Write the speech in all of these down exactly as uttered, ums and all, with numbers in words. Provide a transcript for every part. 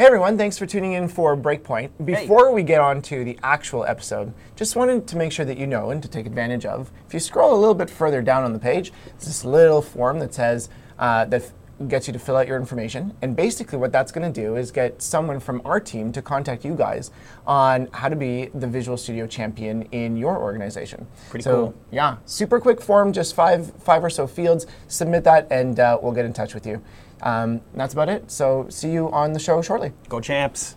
Hey everyone, thanks for tuning in for Breakpoint. Before hey. we get on to the actual episode, just wanted to make sure that you know and to take advantage of, if you scroll a little bit further down on the page, there's this little form that says, uh, that gets you to fill out your information. And basically what that's going to do is get someone from our team to contact you guys on how to be the Visual Studio champion in your organization. Pretty so, cool. Yeah, super quick form, just five, five or so fields. Submit that and uh, we'll get in touch with you. Um, that's about it. So see you on the show shortly. Go Champs.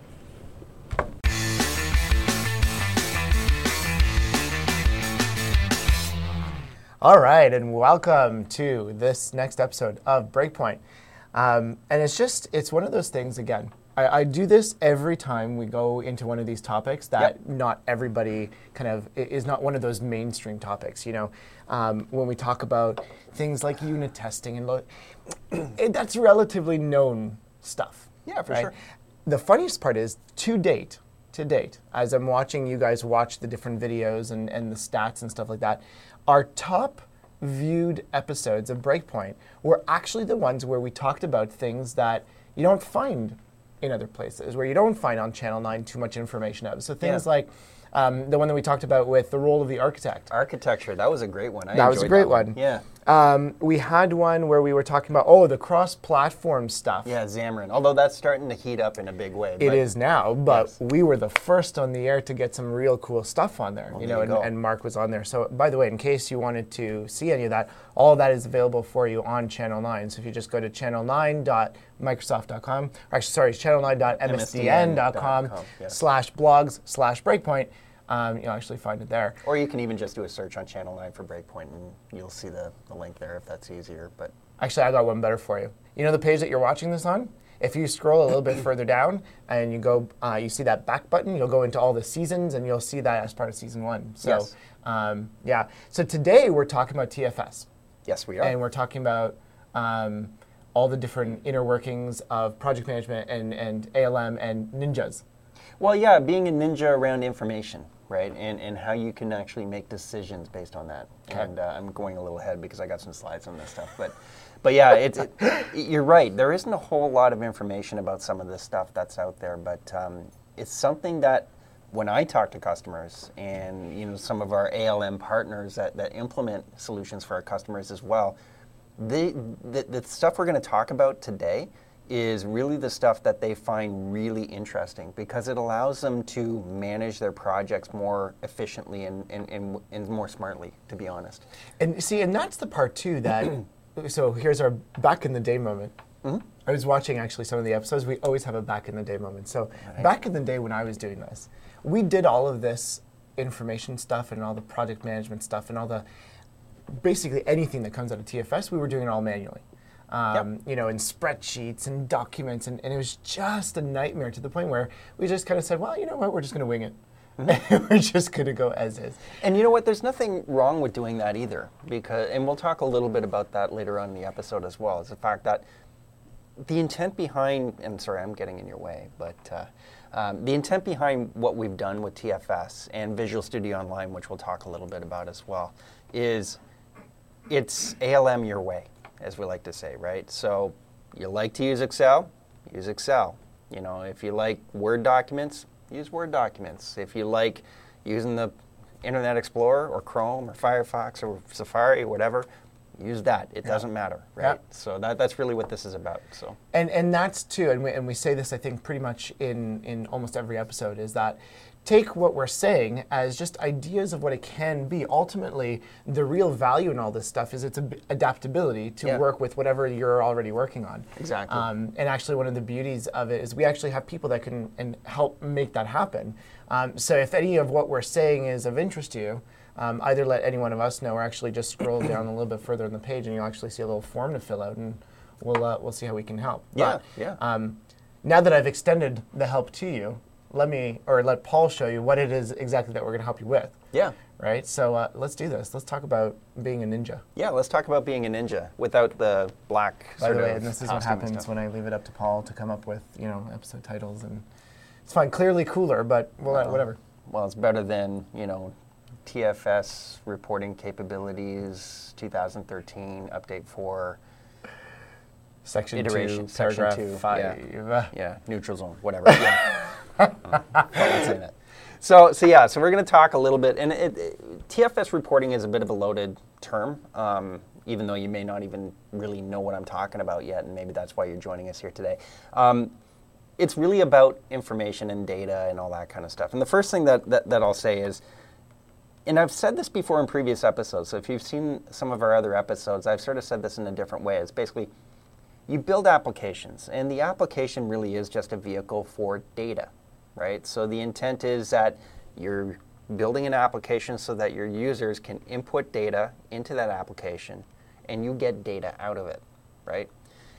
All right, and welcome to this next episode of Breakpoint. Um, and it's just, it's one of those things, again, I, I do this every time we go into one of these topics that yep. not everybody kind of, is not one of those mainstream topics, you know. Um, when we talk about things like unit testing and lo- it, that's relatively known stuff. Yeah, for right? sure. The funniest part is, to date, to date, as I'm watching you guys watch the different videos and, and the stats and stuff like that, our top viewed episodes of Breakpoint were actually the ones where we talked about things that you don't find in other places, where you don't find on Channel nine too much information of. So things yeah. like um, the one that we talked about with the role of the architect. Architecture, that was a great one. I that was a great one. one. Yeah. Um, we had one where we were talking about, oh, the cross-platform stuff. Yeah, Xamarin. Although that's starting to heat up in a big way. It is now, but yes. we were the first on the air to get some real cool stuff on there. Well, you know, there you and, and Mark was on there. So, by the way, in case you wanted to see any of that, all of that is available for you on Channel nine. So if you just go to channel nine dot microsoft dot com, or actually, sorry, channel nine dot m s d n dot com slash blogs slash breakpoint, Um, you'll actually find it there. Or you can even just do a search on Channel nine for Breakpoint and you'll see the, the link there if that's easier. But actually, I got one better for you. You know the page that you're watching this on? If you scroll a little bit further down and you go, uh, you see that back button, you'll go into all the seasons and you'll see that as part of season one. So, yes. um, yeah. So today we're talking about T F S. Yes, we are. And we're talking about um, all the different inner workings of project management and, and A L M and ninjas. Well, yeah, being a ninja around information. Right, and and how you can actually make decisions based on that. Okay. And uh, I'm going a little ahead because I got some slides on this stuff, but but yeah, it's it, you're right. There isn't a whole lot of information about some of this stuff that's out there, but um, it's something that when I talk to customers and you know some of our A L M partners that, that implement solutions for our customers as well, they, the the stuff we're going to talk about today is really the stuff that they find really interesting because it allows them to manage their projects more efficiently and, and, and, and more smartly, to be honest. And see, and that's the part too that, so here's our back in the day moment. Mm-hmm. I was watching actually some of the episodes. We always have a back in the day moment. So right. back in the day when I was doing this, we did all of this information stuff and all the project management stuff and all the, basically anything that comes out of T F S, we were doing it all manually. Um, yep. You know, in spreadsheets and documents, and, and it was just a nightmare to the point where we just kind of said, well, you know what, we're just going to wing it. Mm-hmm. We're just going to go as is. And you know what, there's nothing wrong with doing that either, because, and we'll talk a little bit about that later on in the episode as well, is the fact that the intent behind, and sorry, I'm getting in your way, but uh, um, the intent behind what we've done with T F S and Visual Studio Online, which we'll talk a little bit about as well, is it's A L M your way, as we like to say, right? So you like to use Excel, use Excel. You know, if you like Word documents, use Word documents. If you like using the Internet Explorer or Chrome or Firefox or Safari or whatever, use that. It yeah. doesn't matter, right? Yeah. So that that's really what this is about. So and and that's too, and we and we say this I think pretty much in in almost every episode, is that take what we're saying as just ideas of what it can be. Ultimately, the real value in all this stuff is its ab- adaptability to yeah. work with whatever you're already working on. Exactly. Um, and actually, one of the beauties of it is we actually have people that can and help make that happen. Um, so if any of what we're saying is of interest to you, um, either let any one of us know or actually just scroll down a little bit further on the page and you'll actually see a little form to fill out, and we'll uh, we'll see how we can help. Yeah, but, yeah. Um, now that I've extended the help to you, let me, or let Paul show you what it is exactly that we're going to help you with. Yeah. Right? So uh, let's do this. Let's talk about being a ninja. Yeah, let's talk about being a ninja without the black By sort the way, of and this is what costume and happens stuff. when I leave it up to Paul to come up with, you know, episode titles, and it's fine. Clearly cooler, but well, Uh, whatever. Well, it's better than, you know, T F S reporting capabilities, two thousand thirteen, update four. Section iteration, two, section paragraph two, five. Yeah, yeah, neutral zone, whatever. Yeah. That's in it. So, so yeah, so we're going to talk a little bit, and it, it, T F S reporting is a bit of a loaded term, um, even though you may not even really know what I'm talking about yet, and maybe that's why you're joining us here today. Um, it's really about information and data and all that kind of stuff. And the first thing that, that, that I'll say is, and I've said this before in previous episodes, so if you've seen some of our other episodes, I've sort of said this in a different way. It's basically, you build applications, and the application really is just a vehicle for data, right? So the intent is that you're building an application so that your users can input data into that application, and you get data out of it, right?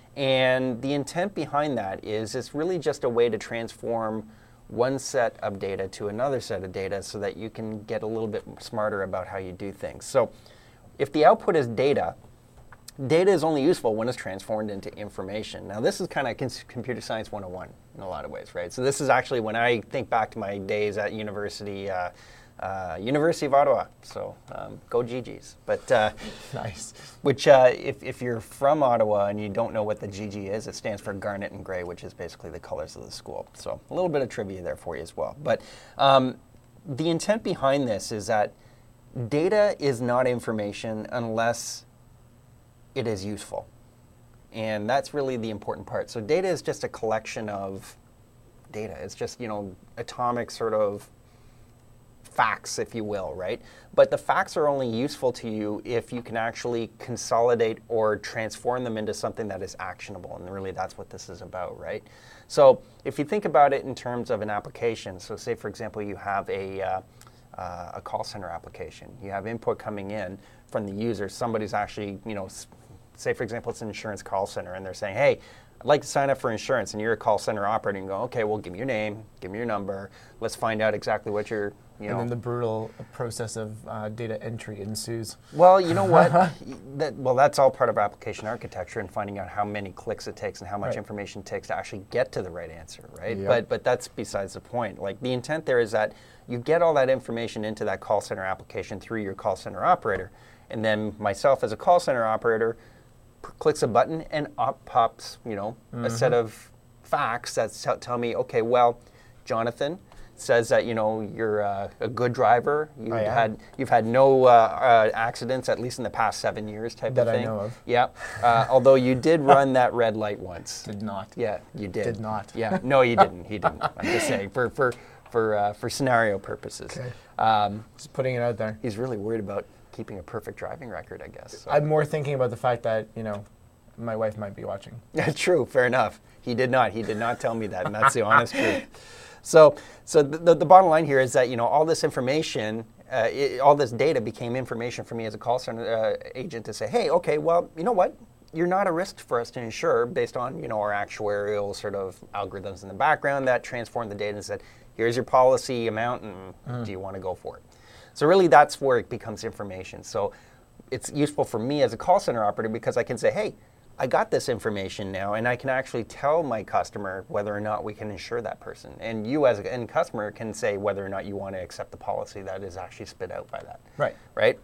And the intent behind that is it's really just a way to transform one set of data to another set of data so that you can get a little bit smarter about how you do things. So if the output is data, data is only useful when it's transformed into information. Now this is kind of computer science one oh one in a lot of ways, right? So this is actually when I think back to my days at university, uh, uh, University of Ottawa, so um, go G Gs. But uh, Nice. Which, uh, if, if you're from Ottawa and you don't know what the G G is, it stands for Garnet and Gray, which is basically the colors of the school. So a little bit of trivia there for you as well. But um, the intent behind this is that data is not information unless it is useful. And that's really the important part. So data is just a collection of data. It's just, you know, atomic sort of facts, if you will, right? But the facts are only useful to you if you can actually consolidate or transform them into something that is actionable. And really that's what this is about, right? So if you think about it in terms of an application, so say for example you have a, uh, uh, a call center application. You have input coming in from the user. Somebody's actually, you know, say for example it's an insurance call center and they're saying, hey, I'd like to sign up for insurance, and you're a call center operator and go, okay, well give me your name, give me your number, let's find out exactly what you're, you know. And then the brutal process of uh, data entry ensues. Well, you know what? that, well, that's all part of application architecture and finding out how many clicks it takes and how much right. information it takes to actually get to the right answer, right? Yep. But but that's besides the point. Like the intent there is that you get all that information into that call center application through your call center operator, and then myself as a call center operator clicks a button and up pops, you know, mm-hmm. a set of facts that t- tell me, okay, well, Jonathan says that, you know, you're uh, a good driver. You've I am. had you've had no uh, uh, accidents, at least in the past seven years, type that of thing. I know of. Yeah. Uh, although you did run that red light once. Did not. Yeah, you did. Did not. Yeah. No, you didn't. He didn't. I'm just saying for for for uh, for scenario purposes. Okay. Um, Just putting it out there. he's really worried about keeping a perfect driving record, I guess. So. I'm more thinking about the fact that, you know, my wife might be watching. Yeah, true. Fair enough. He did not. He did not tell me that, and that's the honest truth. So, so the, the, the bottom line here is that, you know, all this information, uh, it, all this data became information for me as a call center uh, agent to say, hey, okay, well, you know what? You're not a risk for us to insure based on, you know, our actuarial sort of algorithms in the background that transformed the data and said, here's your policy amount, and mm. do you want to go for it? So really, that's where it becomes information. So it's useful for me as a call center operator because I can say, hey, I got this information now, and I can actually tell my customer whether or not we can insure that person. And you as an end customer can say whether or not you want to accept the policy that is actually spit out by that. Right. Right?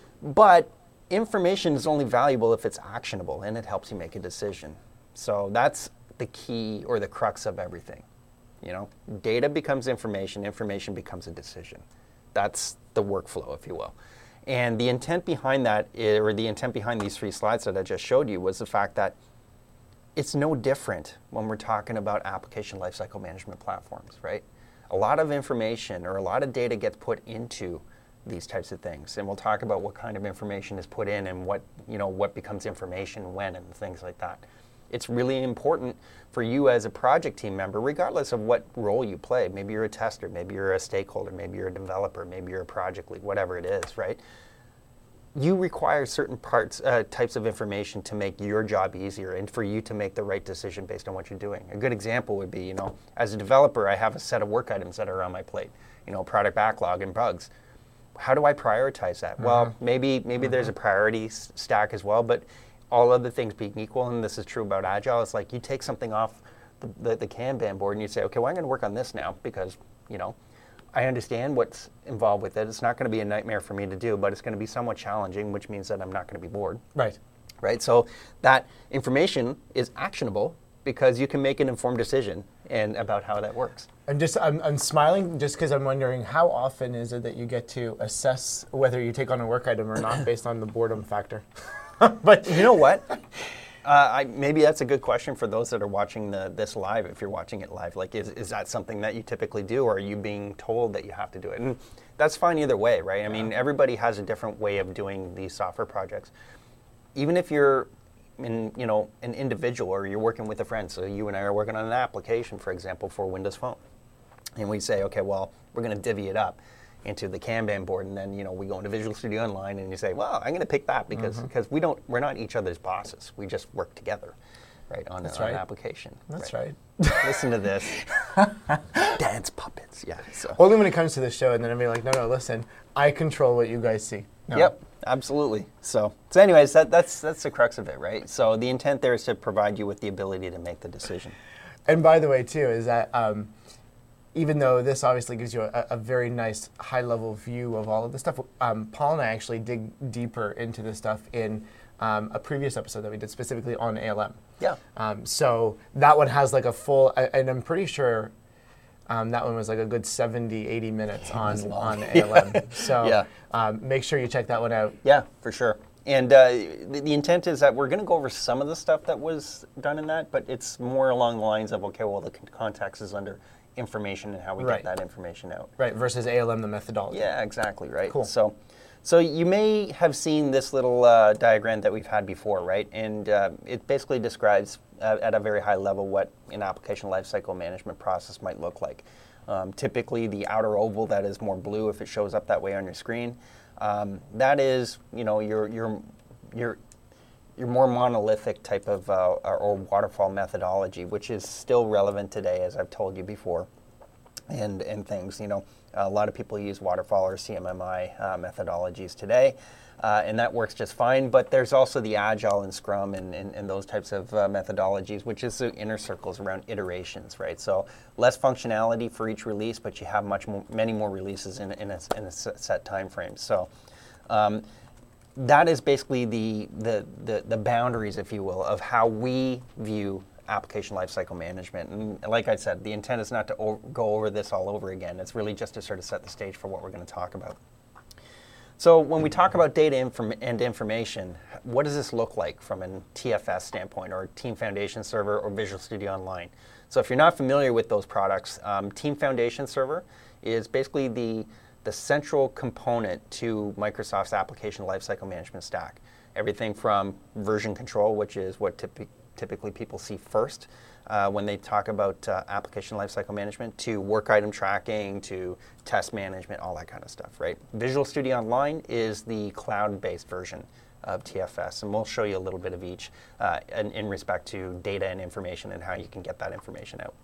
But information is only valuable if it's actionable, and it helps you make a decision. So that's the key or the crux of everything. You know, data becomes information, information becomes a decision. That's the workflow, if you will. And the intent behind that, or the intent behind these three slides that I just showed you, was the fact that it's no different when we're talking about application lifecycle management platforms, right? A lot of information or a lot of data gets put into these types of things, and we'll talk about what kind of information is put in and what, you know, what becomes information when and things like that. It's really important for you as a project team member, regardless of what role you play. Maybe you're a tester, maybe you're a stakeholder, maybe you're a developer, maybe you're a project lead, whatever it is, right? You require certain parts, uh, types of information to make your job easier and for you to make the right decision based on what you're doing. A good example would be, you know, as a developer, I have a set of work items that are on my plate, you know, product backlog and bugs. How do I prioritize that? Mm-hmm. Well, maybe maybe mm-hmm. there's a priority s- stack as well, but all other things being equal, and this is true about Agile, it's like you take something off the, the, the Kanban board and you say, okay, well, I'm going to work on this now because, you know, I understand what's involved with it. It's not going to be a nightmare for me to do, but it's going to be somewhat challenging, which means that I'm not going to be bored. Right. right? So that information is actionable because you can make an informed decision and about how that works. I'm just I'm, I'm smiling just because I'm wondering how often is it that you get to assess whether you take on a work item or not based on the boredom factor. But you know what? Uh, I, maybe that's a good question for those that are watching the, this live. If you're watching it live, like, is, is that something that you typically do, or are you being told that you have to do it? And that's fine either way, right? I mean, everybody has a different way of doing these software projects. Even if you're, in, you know, an individual or you're working with a friend. So you and I are working on an application, for example, for Windows Phone, and we say, okay, well, we're going to divvy it up into the Kanban board, and then, you know, we go into Visual Studio Online, and you say, well, I'm going to pick that because Mm-hmm. because we don't we're not each other's bosses. We just work together, right, on, That's a, on right. an application. That's right. Listen to this. Dance puppets. Yeah. So. Only when it comes to the show, and then I'll be like, no, no, listen, I control what you guys see. No. Yep, absolutely. So, so anyways, that, that's that's the crux of it, right? So the intent there is to provide you with the ability to make the decision. And by the way, too, is that um, even though this obviously gives you a, a very nice high-level view of all of this stuff, um, Paul and I actually dig deeper into this stuff in um, a previous episode that we did specifically on A L M. Yeah. Um, so that one has like a full, and I'm pretty sure um, that one was like a good seventy, eighty minutes on, on A L M. So Yeah. um, make sure you check that one out. Yeah, for sure. And uh, the, the intent is that we're going to go over some of the stuff that was done in that, but it's more along the lines of, okay, well, the con- context is under information and how we Right. get that information out. Right, versus A L M, the methodology. Yeah, exactly, right? Cool. So, so you may have seen this little uh, diagram that we've had before, right? And uh, it basically describes uh, at a very high level what an application lifecycle management process might look like. Um, typically, the outer oval that is more blue, if it shows up that way on your screen, um, that is, you know, your your your your more monolithic type of uh, or, or waterfall methodology, which is still relevant today, as I've told you before, and and things. You know, a lot of people use waterfall or C M M I uh, methodologies today, uh, and that works just fine. But there's also the Agile and Scrum and, and, and those types of uh, methodologies, which is the inner circles around iterations, right? So less functionality for each release, but you have much more, many more releases in, in, a, in a set time frame. So um, that is basically the, the, the, the boundaries, if you will, of how we view application lifecycle management. And like I said, the intent is not to o- go over this all over again. It's really just to sort of set the stage for what we're going to talk about. So when we talk about data inform- and information, what does this look like from a T F S standpoint, or Team Foundation Server or Visual Studio Online? So if you're not familiar with those products, um, Team Foundation Server is basically the the central component to Microsoft's application lifecycle management stack. Everything from version control, which is what typi- typically people see first uh, when they talk about uh, application lifecycle management, to work item tracking, to test management, all that kind of stuff, right? Visual Studio Online is the cloud-based version of T F S, and we'll show you a little bit of each uh, in, in respect to data and information and how you can get that information out.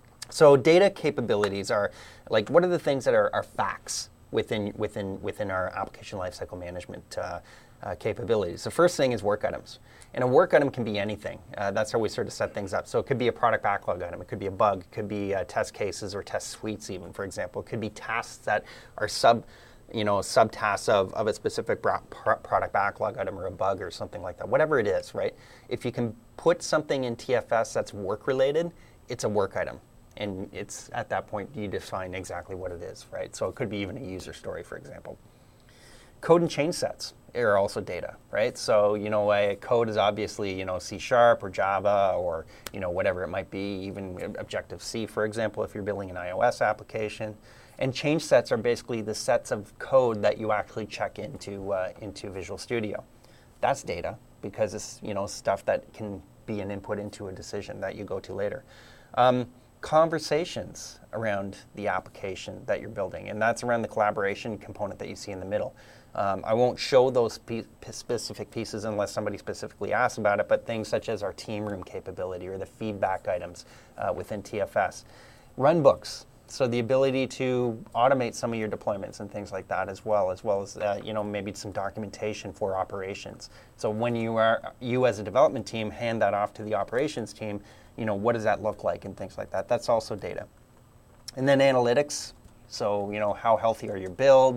So data capabilities are, like, what are the things that are, are facts within within within our application lifecycle management uh, uh, capabilities? The first thing is work items, and a work item can be anything. Uh, that's how we sort of set things up. So it could be a product backlog item, it could be a bug, it could be uh, test cases or test suites, even, for example. It could be tasks that are sub, you know, subtasks of, of a specific bra- pro- product backlog item or a bug or something like that. Whatever it is, right? If you can put something in T F S that's work related, it's a work item. And it's at that point you define exactly what it is, right? So it could be even a user story, for example. Code and change sets are also data, right? So, you know, a code is obviously, you know, C Sharp or Java or, you know, whatever it might be, even Objective-C, for example, if you're building an iOS application. And change sets are basically the sets of code that you actually check into uh, into Visual Studio. That's data because it's, you know, stuff that can be an input into a decision that you go to later. Um, conversations around the application that you're building, and that's around the collaboration component that you see in the middle. Um, I won't show those pe- specific pieces unless somebody specifically asks about it, but things such as our team room capability or the feedback items uh, within T F S. Runbooks, so the ability to automate some of your deployments and things like that as well, as well as uh, you know, maybe some documentation for operations. So when you are you as a development team hand that off to the operations team, you know, what does that look like and things like that. That's also data. And then analytics. So, you know, how healthy are your builds?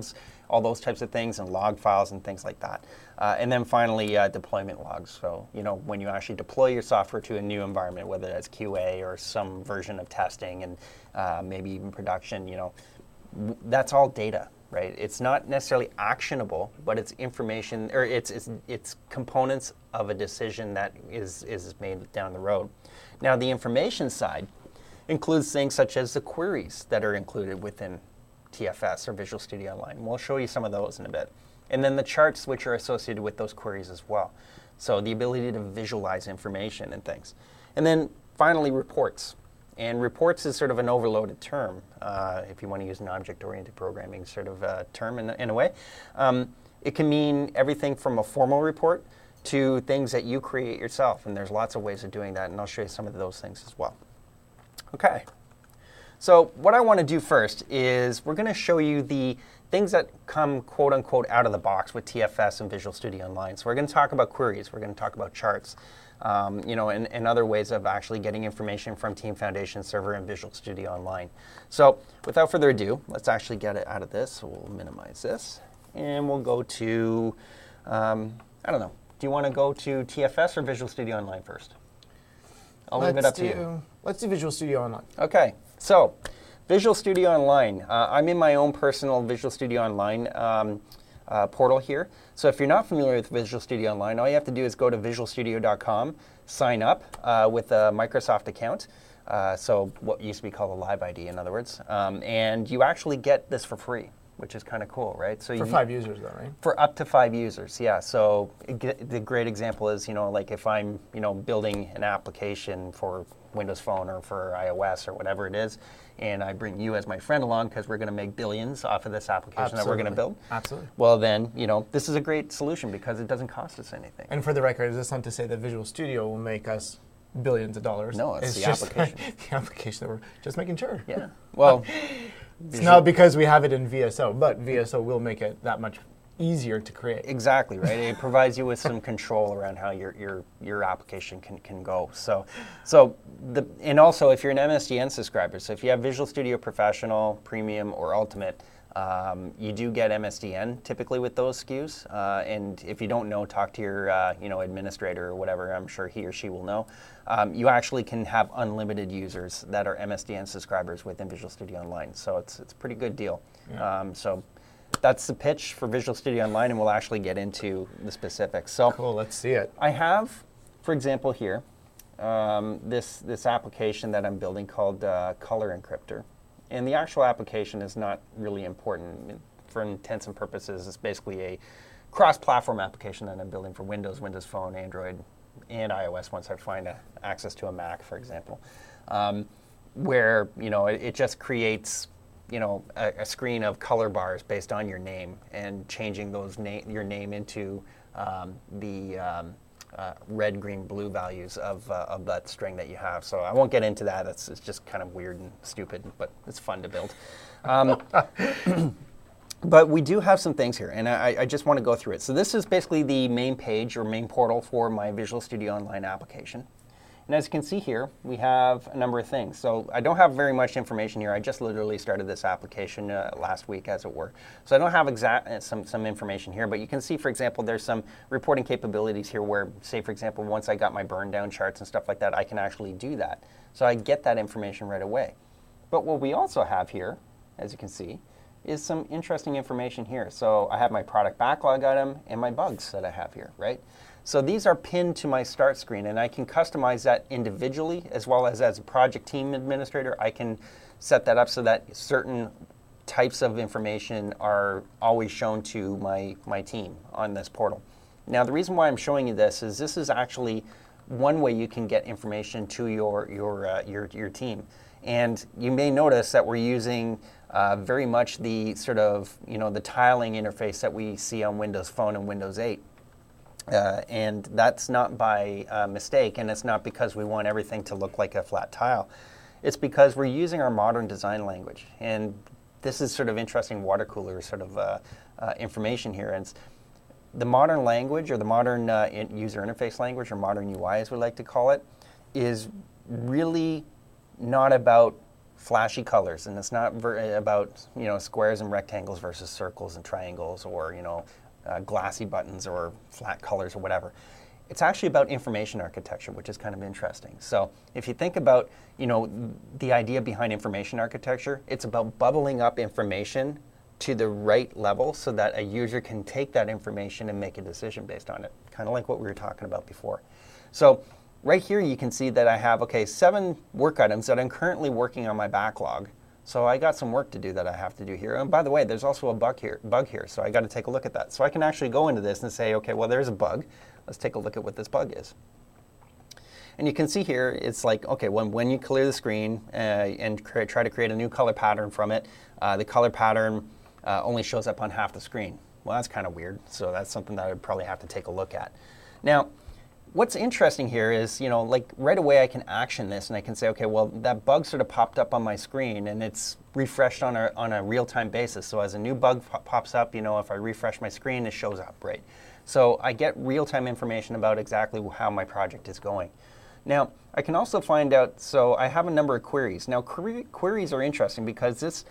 all those types of things, and log files and things like that. Uh, and then finally, uh, deployment logs. So, you know, when you actually deploy your software to a new environment, whether that's Q A or some version of testing and uh, maybe even production, you know, w- that's all data, right? It's not necessarily actionable, but it's information, or it's it's, it's components of a decision that is, is made down the road. Now, the information side includes things such as the queries that are included within T F S or Visual Studio Online. We'll show you some of those in a bit. And then the charts which are associated with those queries as well. So the ability to visualize information and things. And then finally, reports. And reports is sort of an overloaded term, uh, if you want to use an object-oriented programming sort of uh, term in, in a way. Um, it can mean everything from a formal report to things that you create yourself. And there's lots of ways of doing that, and I'll show you some of those things as well. Okay. So what I want to do first is we're going to show you the things that come quote-unquote out of the box with T F S and Visual Studio Online. So we're going to talk about queries, we're going to talk about charts, um, you know, and, and other ways of actually getting information from Team Foundation Server and Visual Studio Online. So without further ado, let's actually get it out of this. So we'll minimize this, and we'll go to, um, I don't know, do you want to go to T F S or Visual Studio Online first? I'll leave it up do, to you. Let's do Visual Studio Online. Okay, so Visual Studio Online. Uh, I'm in my own personal Visual Studio Online um, uh, portal here. So if you're not familiar with Visual Studio Online, all you have to do is go to visual studio dot com, sign up uh, with a Microsoft account. Uh, so what used to be called a Live I D, in other words. Um, and you actually get this for free, which is kind of cool, right? So For you, five users, though, right? For up to five users, yeah. So it, the great example is, you know, like if I'm, you know, building an application for Windows Phone or for iOS or whatever it is, and I bring you as my friend along because we're going to make billions off of this application Absolutely. that we're going to build. Absolutely. Well, then, you know, this is a great solution because it doesn't cost us anything. And for the record, is this not to say that Visual Studio will make us billions of dollars? No, it's, it's the just application. the application that we're just making sure. Yeah. Well, it's not because we have it in V S O, but V S O will make it that much easier to create. Exactly, right? It provides you with some control around how your your your application can, can go. So so the and also if you're an M S D N subscriber, so if you have Visual Studio Professional, Premium, or Ultimate, um, you do get M S D N typically with those S K Us. Uh, and if you don't know, talk to your uh, you know administrator or whatever. I'm sure he or she will know. Um, you actually can have unlimited users that are M S D N subscribers within Visual Studio Online. So it's it's a pretty good deal. Yeah. Um, so. That's the pitch for Visual Studio Online, and we'll actually get into the specifics. So, cool, let's see it. I have, for example, here, um, this this application that I'm building called uh, Color Encryptor. And the actual application is not really important. For intents and purposes, it's basically a cross-platform application that I'm building for Windows, Windows Phone, Android, and iOS once I find a, access to a Mac, for example, um, where you know it, it just creates you know, a, a screen of color bars based on your name and changing those na- your name into um, the um, uh, red, green, blue values of uh, of that string that you have. So I won't get into that. It's, it's just kind of weird and stupid, but it's fun to build. Um, but we do have some things here, and I, I just want to go through it. So this is basically the main page or main portal for my Visual Studio Online application. And as you can see here, we have a number of things. So I don't have very much information here. I just literally started this application uh, last week, as it were. So I don't have exact uh, some, some information here, but you can see, for example, there's some reporting capabilities here where, say, for example, once I got my burn down charts and stuff like that, I can actually do that. So I get that information right away. But what we also have here, as you can see, is some interesting information here. So I have my product backlog item and my bugs that I have here, right? So these are pinned to my start screen, and I can customize that individually as well as as a project team administrator. I can set that up so that certain types of information are always shown to my, my team on this portal. Now, the reason why I'm showing you this is this is actually one way you can get information to your, your, uh, your, your team. And you may notice that we're using uh, very much the sort of, you know, the tiling interface that we see on Windows Phone and Windows eight. Uh, and that's not by uh, mistake, and it's not because we want everything to look like a flat tile. It's because we're using our modern design language. And this is sort of interesting water cooler sort of uh, uh, information here. And it's the modern language, or the modern uh, in user interface language, or modern U I as we like to call it, is really not about flashy colors, and it's not ver- about, you know, squares and rectangles versus circles and triangles, or, you know, uh, glassy buttons or flat colors or whatever. It's actually about information architecture, which is kind of interesting. So if you think about, you know, the idea behind information architecture, it's about bubbling up information to the right level so that a user can take that information and make a decision based on it, kind of like what we were talking about before. So right here you can see that I have, okay, seven work items that I'm currently working on my backlog. So I got some work to do that I have to do here. And by the way, there's also a bug here, bug here, so I got to take a look at that. So I can actually go into this and say, okay, well, there's a bug. Let's take a look at what this bug is. And you can see here, it's like, okay, when, when you clear the screen uh, and cre- try to create a new color pattern from it, uh, the color pattern uh, only shows up on half the screen. Well, that's kind of weird. So that's something that I would probably have to take a look at. Now, what's interesting here is, you know, like right away I can action this and I can say, okay, well, that bug sort of popped up on my screen and it's refreshed on a, on a real-time basis. So as a new bug po- pops up, you know, if I refresh my screen, it shows up, right? So I get real-time information about exactly how my project is going. Now, I can also find out, so I have a number of queries. Now, query, queries are interesting because this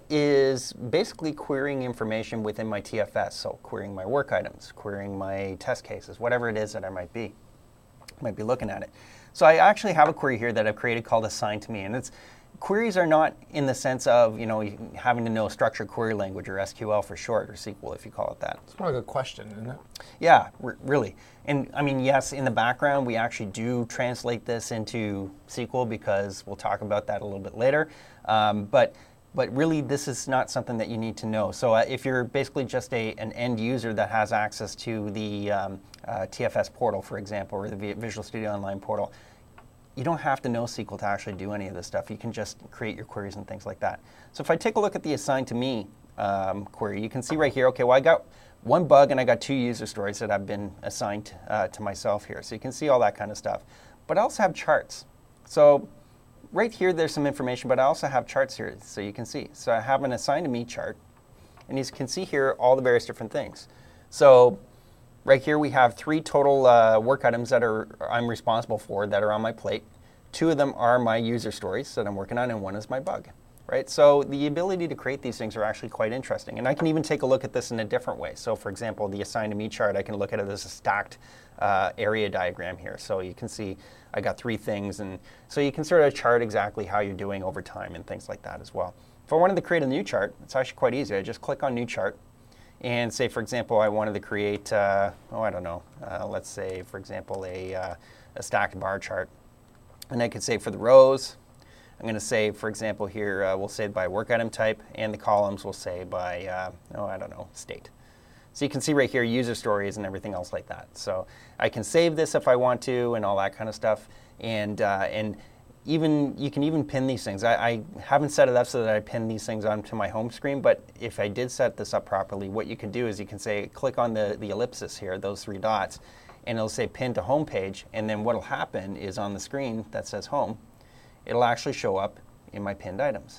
is basically querying information within my T F S. So querying my work items, querying my test cases, whatever it is that I might be, might be looking at it. So I actually have a query here that I've created called assign to me. And it's queries are not in the sense of, you know, having to know structured query language, or S Q L for short, or S Q L if you call it that. It's more like a question, isn't it? Yeah, r- really. And I mean, yes, in the background, we actually do translate this into S Q L because we'll talk about that a little bit later. Um, but but really, this is not something that you need to know. So uh, if you're basically just a, an end user that has access to the um, uh, T F S portal, for example, or the Visual Studio Online portal, you don't have to know S Q L to actually do any of this stuff. You can just create your queries and things like that. So if I take a look at the assign to me um, query, you can see right here, okay, well, I got one bug and I got two user stories that have been assigned uh, to myself here. So you can see all that kind of stuff. But I also have charts. So right here, there's some information, but I also have charts here, so you can see. So I have an assign to me chart, and you can see here all the various different things. So right here, we have three total uh, work items that are I'm responsible for that are on my plate. Two of them are my user stories that I'm working on, and one is my bug. Right? So the ability to create these things are actually quite interesting. And I can even take a look at this in a different way. So for example, the assign to me chart, I can look at it as a stacked uh, area diagram here. So you can see I got three things. And so you can sort of chart exactly how you're doing over time and things like that as well. If I wanted to create a new chart, it's actually quite easy. I just click on new chart and say, for example, I wanted to create, uh, oh, I don't know, uh, let's say, for example, a, uh, a stacked bar chart. And I could say for the rows, I'm going to say, for example, here, uh, we'll say by work item type, and the columns we'll say by, uh, oh, I don't know, state. So you can see right here user stories and everything else like that. So I can save this if I want to and all that kind of stuff. And uh, and even you can even pin these things. I, I haven't set it up so that I pin these things onto my home screen, but if I did set this up properly, what you can do is you can say, click on the, the ellipsis here, those three dots, and it'll say pin to home page. And then what'll happen is on the screen that says home, it'll actually show up in my pinned items.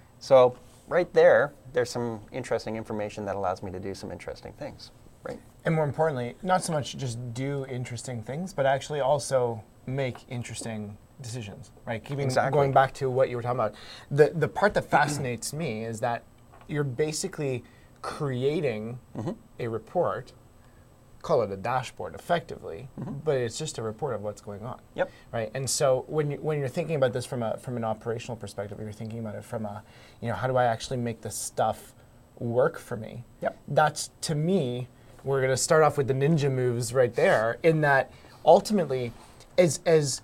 So right there, there's some interesting information that allows me to do some interesting things, right? And more importantly, not so much just do interesting things, but actually also make interesting decisions, right? Keeping Exactly. Going back to what you were talking about, the the part that fascinates me is that you're basically creating mm-hmm. a report, call it a dashboard effectively, mm-hmm. but it's just a report of what's going on. Yep. Right. And so when you, when you're thinking about this from a from an operational perspective, or you're thinking about it from a, you know, how do I actually make this stuff work for me? Yep. That's, to me, we're going to start off with the ninja moves right there, in that ultimately, as as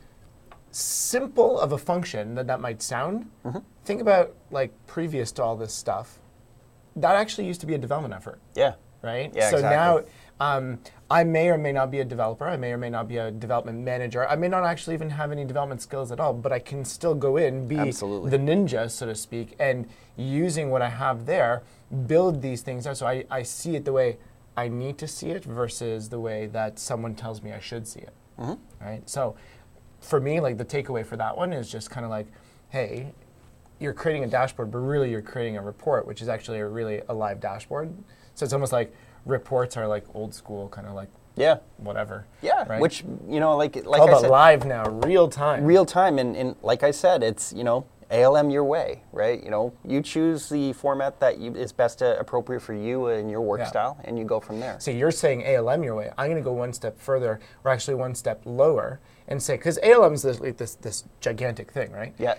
simple of a function that that might sound, mm-hmm. think about like previous to all this stuff, that actually used to be a development effort. Yeah. Right? Yeah, so exactly. now um, I may or may not be a developer, I may or may not be a development manager, I may not actually even have any development skills at all, but I can still go in, be Absolutely. the ninja, so to speak, and using what I have there, build these things out. So I, I see it the way I need to see it versus the way that someone tells me I should see it. Mm-hmm. Right? So for me, like the takeaway for that one is just kind of like, hey, you're creating a dashboard, but really you're creating a report, which is actually a really a live dashboard. So it's almost like reports are like old school, kind of like yeah, whatever. Yeah, right? Which, you know, like like All I about said, live now, real time. real time, and, and like I said, it's, you know, A L M your way, right? You know, you choose the format that you, is best uh, appropriate for you and your work Yeah. style, and you go from there. So you're saying A L M your way. I'm going to go one step further, or actually one step lower, and say, because A L M is this, like this this gigantic thing, right? Yeah.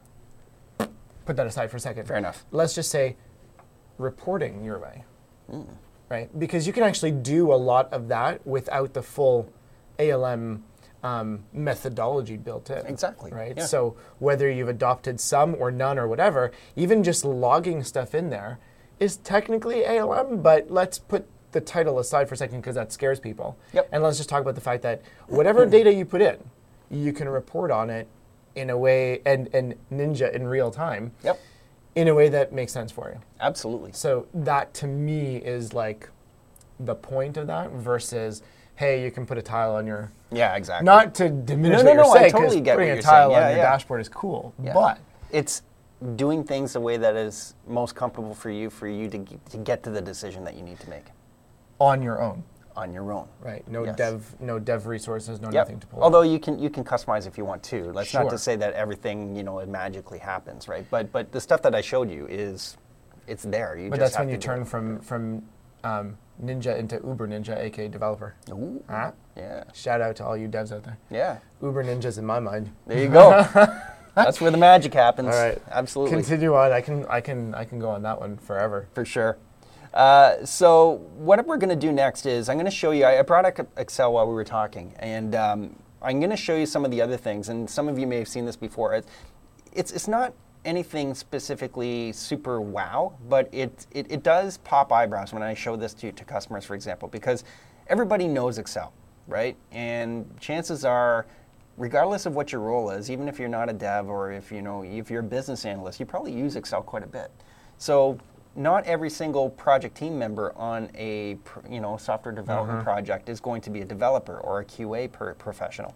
Put that aside for a second. Fair enough. Let's just say reporting your way, mm. right? Because you can actually do a lot of that without the full A L M um, methodology built in. Exactly. Right? Yeah. So whether you've adopted some or none or whatever, even just logging stuff in there is technically A L M, but let's put the title aside for a second because that scares people. Yep. And let's just talk about the fact that whatever data you put in, you can report on it in a way, and, and Ninja in real time, Yep. in a way that makes sense for you. Absolutely. So that to me is like the point of that versus, hey, you can put a tile on your... Yeah, exactly. Not to diminish No, what no, you're no, I saying, totally 'cause get what putting you're a tile saying. on Yeah, your yeah. dashboard is cool, Yeah. but... It's doing things the way that is most comfortable for you, for you to, g- to get to the decision that you need to make on your own, on your own. right? No Yes. dev, no dev resources, no Yep. nothing to pull. Although you can you can customize if you want to. That's not Sure. to say that everything, you know, it magically happens, right? But but the stuff that I showed you is it's there. You but just that's have when you to do turn it. from from um, Ninja into Uber Ninja, aka developer. Ooh. Ah, Yeah. shout out to all you devs out there. Yeah. Uber Ninjas in my mind. There you go. That's where the magic happens. All right, Absolutely. continue on. I can I can I can go on that one forever. For sure. Uh, so what we're going to do next is I'm going to show you, I I brought up Excel while we were talking, and um, I'm going to show you some of the other things, and some of you may have seen this before. It, it's, it's not anything specifically super wow, but it, it, it does pop eyebrows when I show this to, to customers, for example, because everybody knows Excel, right? And chances are, regardless of what your role is, even if you're not a dev or if, you know, if you're a business analyst, you probably use Excel quite a bit. So not every single project team member on a pr- you know software development Uh-huh. project is going to be a developer or a Q A per professional.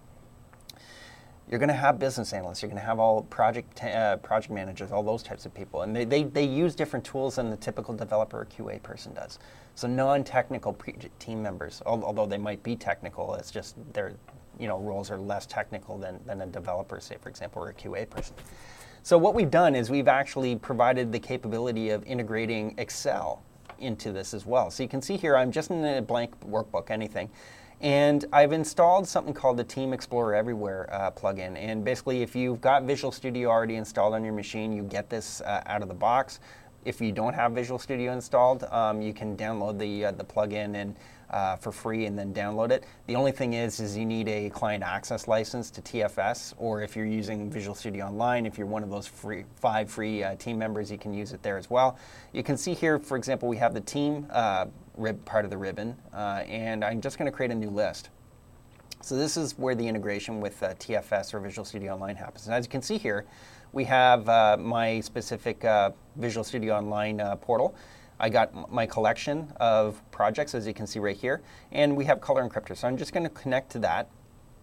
You're going to have business analysts. You're going to have all project ta- uh, project managers, all those types of people, and they, they they use different tools than the typical developer or Q A person does. So non-technical pre- team members, al- although they might be technical, it's just their you know roles are less technical than than a developer, say for example, or a Q A person. So what we've done is we've actually provided the capability of integrating Excel into this as well. So you can see here, I'm just in a blank workbook, anything. And I've installed something called the Team Explorer Everywhere uh, plugin. And basically, if you've got Visual Studio already installed on your machine, you get this uh, out of the box. If you don't have Visual Studio installed, um, you can download the uh, the plugin and uh, for free and then download it. The only thing is, is you need a client access license to T F S, or if you're using Visual Studio Online, if you're one of those free five free uh, team members, you can use it there as well. You can see here, for example, we have the team uh, rib part of the ribbon, uh, and I'm just going to create a new list. So this is where the integration with uh, T F S or Visual Studio Online happens. And as you can see here, we have uh, my specific uh, Visual Studio Online uh, portal. I got m- my collection of projects, as you can see right here, and we have Color Encryptor. So I'm just going to connect to that.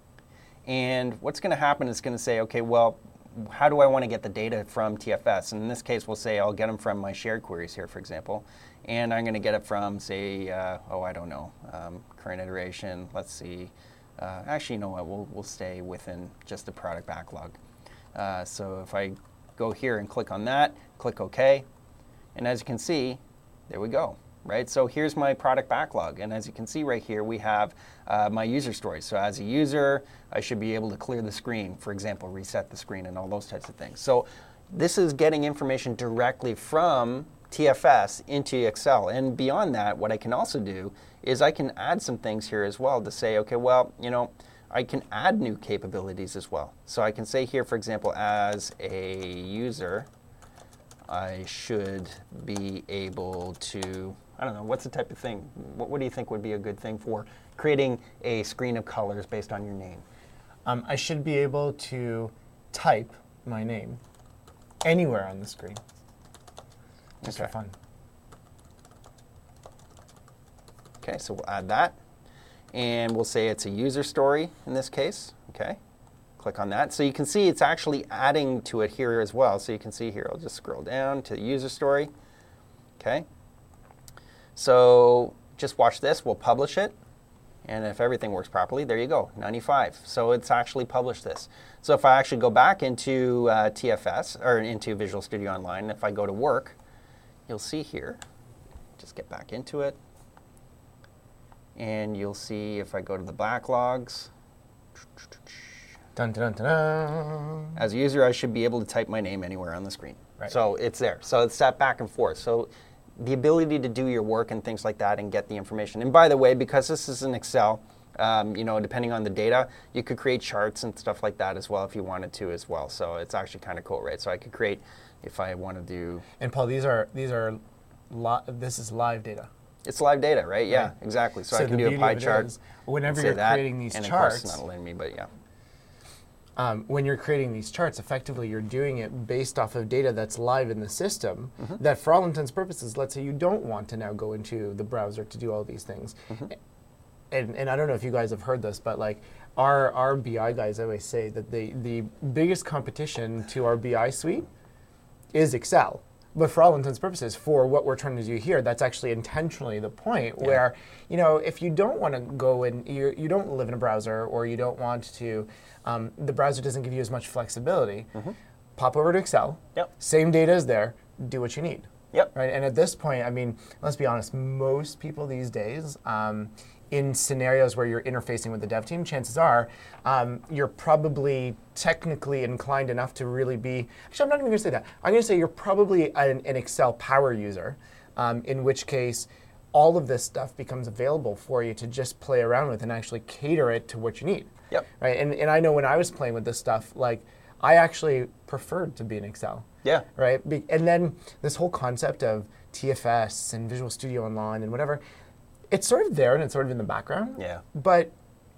And what's going to happen is going to say, okay, well, how do I want to get the data from T F S? And in this case, we'll say I'll get them from my shared queries here, for example. And I'm going to get it from, say, uh, oh, I don't know, um, current iteration. Let's see. Uh, actually, you know what? We'll, we'll stay within just the product backlog. Uh, so if I go here and click on that, click OK, and as you can see, there we go, right? So here's my product backlog, and as you can see right here, we have uh, my user stories. So as a user, I should be able to clear the screen, for example, reset the screen and all those types of things. So this is getting information directly from T F S into Excel. And beyond that, what I can also do is I can add some things here as well to say, okay, well, you know, I can add new capabilities as well. So I can say here, for example, as a user, I should be able to, I don't know, what's the type of thing, what, what do you think would be a good thing for creating a screen of colors based on your name? Um, I should be able to type my name anywhere on the screen. Just Okay. for fun. Okay, so we'll add that. And we'll say it's a user story in this case. Okay, click on that. So you can see it's actually adding to it here as well. So you can see here, I'll just scroll down to user story. Okay, so just watch this. We'll publish it. And if everything works properly, there you go, ninety-five. So it's actually published this. So if I actually go back into uh, T F S, or into Visual Studio Online, if I go to work, you'll see here, just get back into it, and you'll see if I go to the backlogs, Dun, dun, dun, dun. as a user, I should be able to type my name anywhere on the screen. Right. So it's there. So it's that back and forth. So the ability to do your work and things like that and get the information. And by the way, because this is in Excel, um, you know, depending on the data, you could create charts and stuff like that as well if you wanted to as well. So it's actually kind of cool, right? So I could create, if I want to do... And Paul, these are, these are li- this is live data. It's live data, right? Yeah, Right. exactly. So, So I can the do a beauty pie of it chart. is, whenever say you're that, creating these and charts, of course it's not letting me, but yeah. Um, when you're creating these charts, effectively you're doing it based off of data that's live in the system mm-hmm. that for all intents and purposes, let's say you don't want to now go into the browser to do all these things. Mm-hmm. And, and I don't know if you guys have heard this, but like our, our B I guys always say that the, the biggest competition to our B I suite is Excel. But for all intents and purposes, for what we're trying to do here, that's actually intentionally the point yeah. where, you know, if you don't want to go in, you, you don't live in a browser or you don't want to, um, the browser doesn't give you as much flexibility, mm-hmm. pop over to Excel, yep. same data is there, do what you need. Yep. Right? And at this point, I mean, let's be honest, most people these days, um, in scenarios where you're interfacing with the dev team, chances are um, you're probably technically inclined enough to really be, actually I'm not even going to say that, I'm going to say you're probably an, an Excel power user, um, in which case all of this stuff becomes available for you to just play around with and actually cater it to what you need. Yep. Right? And, and I know when I was playing with this stuff, like I actually preferred to be in Excel. Yeah. Right? Be- and then this whole concept of T F S and Visual Studio Online and whatever, it's sort of there and it's sort of in the background. Yeah. But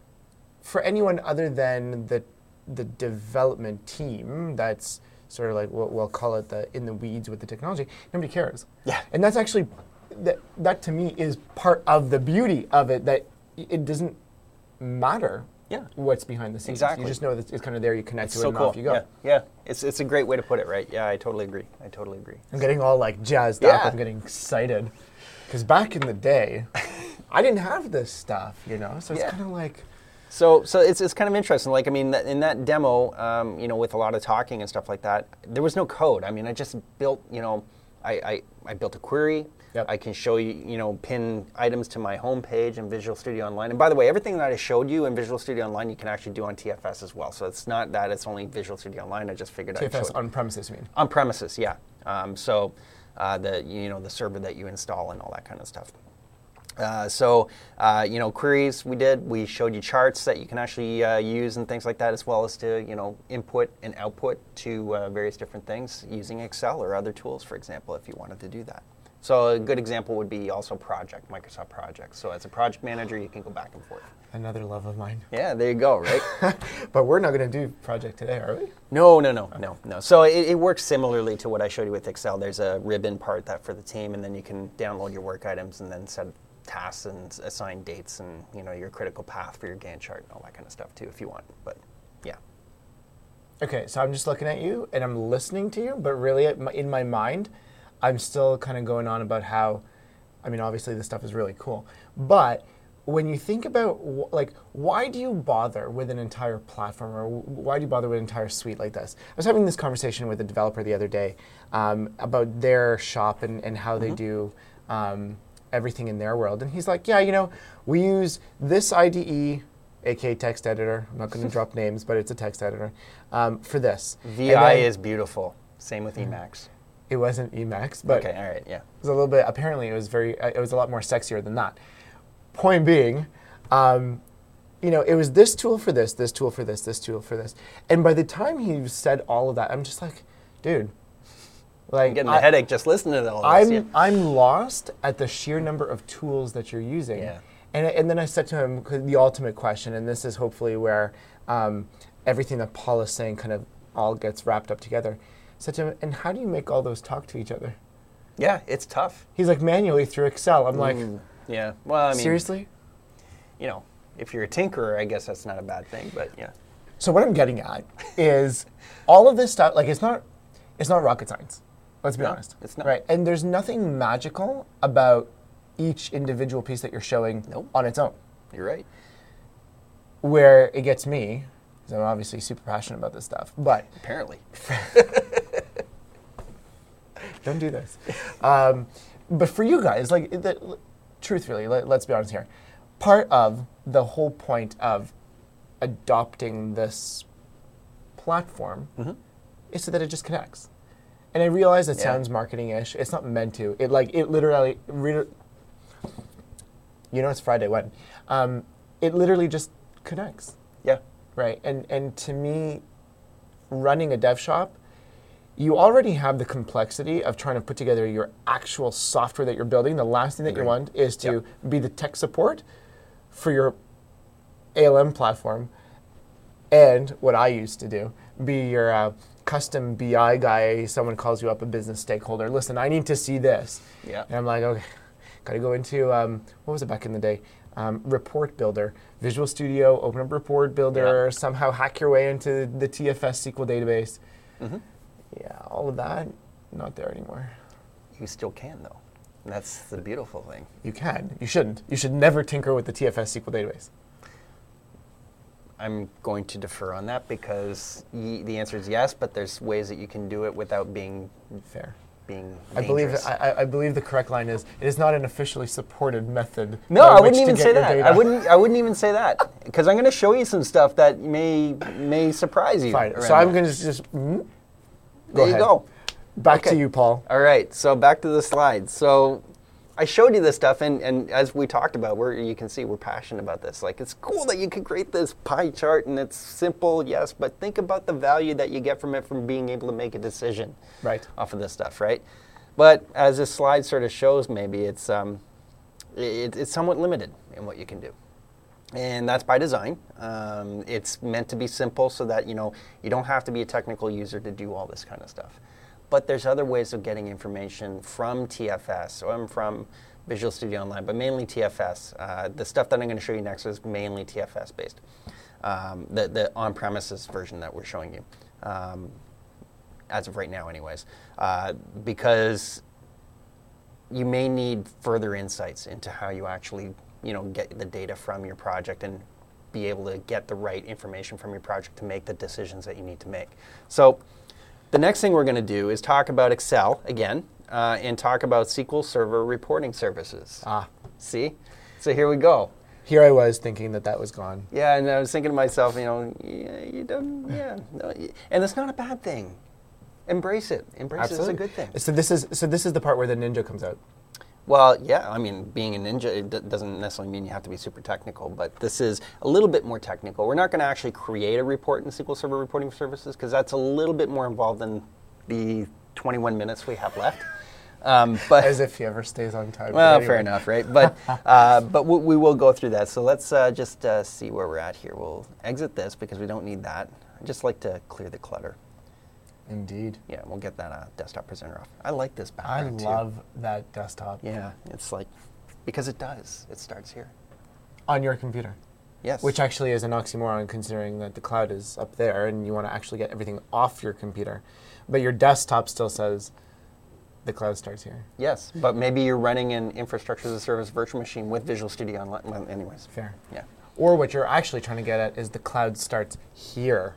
for anyone other than the the development team, that's sort of like what we'll call it the in the weeds with the technology, nobody cares. Yeah. And that's actually that that to me is part of the beauty of it, that it doesn't matter yeah. what's behind the scenes. Exactly. You just know that it's kind of there, you connect it's to so it and cool. off you go. Yeah. yeah. It's it's a great way to put it, right? Yeah, I totally agree. I totally agree. I'm getting all like jazzed yeah. up. I'm getting excited. Because back in the day, I didn't have this stuff, you know? So it's yeah. kind of like... So so it's it's kind of interesting. Like, I mean, that, in that demo, um, you know, with a lot of talking and stuff like that, there was no code. I mean, I just built, you know, I, I, I built a query. Yep. I can show you, you know, pin items to my homepage in Visual Studio Online. And by the way, everything that I showed you in Visual Studio Online, you can actually do on T F S as well. So it's not that it's only Visual Studio Online. I just figured I'd show T F S it. on premises, you mean? On premises, yeah. Um, so uh, the, you know, the server that you install and all that kind of stuff. Uh, so, uh, you know, queries we did, we showed you charts that you can actually uh, use and things like that, as well as to, you know, input and output to uh, various different things using Excel or other tools, for example, if you wanted to do that. So a good example would be also Project, Microsoft Project. So as a project manager, you can go back and forth. Another love of mine. Yeah, there you go, right? But we're not going to do Project today, are we? No, no, no, no, no. So it, it works similarly to what I showed you with Excel. There's a ribbon part that for the team, and then you can download your work items and then set tasks and assign dates and, you know, your critical path for your Gantt chart and all that kind of stuff too if you want, but yeah. Okay, so I'm just looking at you and I'm listening to you, but really in my mind, I'm still kind of going on about how, I mean, obviously this stuff is really cool, but when you think about, like, why do you bother with an entire platform, or why do you bother with an entire suite like this? I was having this conversation with a developer the other day um, about their shop and, and how mm-hmm. they do um, everything in their world. And he's like, yeah, you know, we use this I D E, aka text editor. I'm not going to drop names, but it's a text editor, um, for this. V I then, is beautiful. Same with Emacs. It wasn't Emacs, but okay, all right, yeah. It was a little bit, apparently it was very, it was a lot more sexier than that. Point being, um, you know, it was this tool for this, this tool for this, this tool for this. And by the time he said all of that, I'm just like, dude, like, I'm getting I, a headache just listening to all I'm, this. Yeah. I'm lost at the sheer number of tools that you're using. Yeah. And, and then I said to him the ultimate question, and this is hopefully where um, everything that Paul is saying kind of all gets wrapped up together. I said to him, and how do you make all those talk to each other? Yeah, it's tough. He's like, manually through Excel. I'm like, mm, yeah. Well, I mean, seriously? You know, if you're a tinkerer, I guess that's not a bad thing, but yeah. So what I'm getting at is all of this stuff, like it's not, it's not rocket science. Let's be no, honest. It's not. Right. And there's nothing magical about each individual piece that you're showing nope. on its own. You're right. Where it gets me, because I'm obviously super passionate about this stuff, but Apparently. don't do this. Um, but for you guys, like, the, truthfully, let, let's be honest here. Part of the whole point of adopting this platform Mm-hmm. is so that it just connects. And I realize it Yeah. sounds marketing-ish. It's not meant to. It like it literally. Re- you know, it's Friday. When? Um, it literally just connects, Yeah. right? And and to me, running a dev shop, you already have the complexity of trying to put together your actual software that you're building. The last thing that Agreed. you want is to Yep. be the tech support for your A L M platform, and what I used to do, be your uh, custom B I guy. Someone calls you up, a business stakeholder. Listen, I need to see this. Yeah. And I'm like, okay, got to go into, um, what was it back in the day? Um, Report Builder, Visual Studio, open up Report Builder, Yeah. somehow hack your way into the T F S S Q L database. Mm-hmm. Yeah, all of that, not there anymore. You still can, though. And that's the beautiful thing. You can. You shouldn't. You should never tinker with the T F S S Q L database. I'm going to defer on that because y- the answer is yes, but there's ways that you can do it without being Fair. being I believe dangerous. I, I believe the correct line is it is not an officially supported method. No, by I which wouldn't to even get say your that. data. I wouldn't. I wouldn't even say that because I'm going to show you some stuff that may may surprise you. Fine. around So I'm that. going to just mm, There ahead. you go. back Okay. to you, Paul. All right. So back to the slides. So I showed you this stuff, and, and as we talked about, we're, you can see we're passionate about this. Like, it's cool that you can create this pie chart, and it's simple, yes, but think about the value that you get from it from being able to make a decision Right. off of this stuff, right? But as this slide sort of shows, maybe it's um, it, it's somewhat limited in what you can do. And that's by design. Um, it's meant to be simple so that, you know, you don't have to be a technical user to do all this kind of stuff. But there's other ways of getting information from T F S or from Visual Studio Online, but mainly T F S. Uh, the stuff that I'm going to show you next is mainly T F S based, um, the, the on-premises version that we're showing you, um, as of right now anyways, uh, because you may need further insights into how you actually, you know, get the data from your project and be able to get the right information from your project to make the decisions that you need to make. So the next thing we're going to do is talk about Excel again, uh, and talk about S Q L Server reporting services. Ah, See? So here we go. here I was thinking that that was gone. Yeah, and I was thinking to myself, you know, yeah, you don't, yeah, no, y- and it's not a bad thing. Embrace it. Embrace it as a good thing. So this is so this is the part where the ninja comes out. Well, yeah, I mean, being a ninja, it d- doesn't necessarily mean you have to be super technical, but this is a little bit more technical. We're not going to actually create a report in S Q L Server Reporting Services because that's a little bit more involved than the twenty-one minutes we have left. Um, but As if he ever stays on time. well, But anyway. fair enough, right? But uh, but we, we will go through that. So let's uh, just uh, see where we're at here. We'll exit this because we don't need that. I just like to clear the clutter. Indeed. Yeah, we'll get that uh, desktop presenter off. I like this I background too. love that desktop Yeah, it's like because it does. It starts here. on your computer. Yes. Which actually is an oxymoron considering that the cloud is up there and you want to actually get everything off your computer. But your desktop still says the cloud starts here. Yes, but maybe you're running an infrastructure as a service virtual machine with Visual Studio Online. Well, anyways. Fair. Yeah. Or what you're actually trying to get at is the cloud starts here.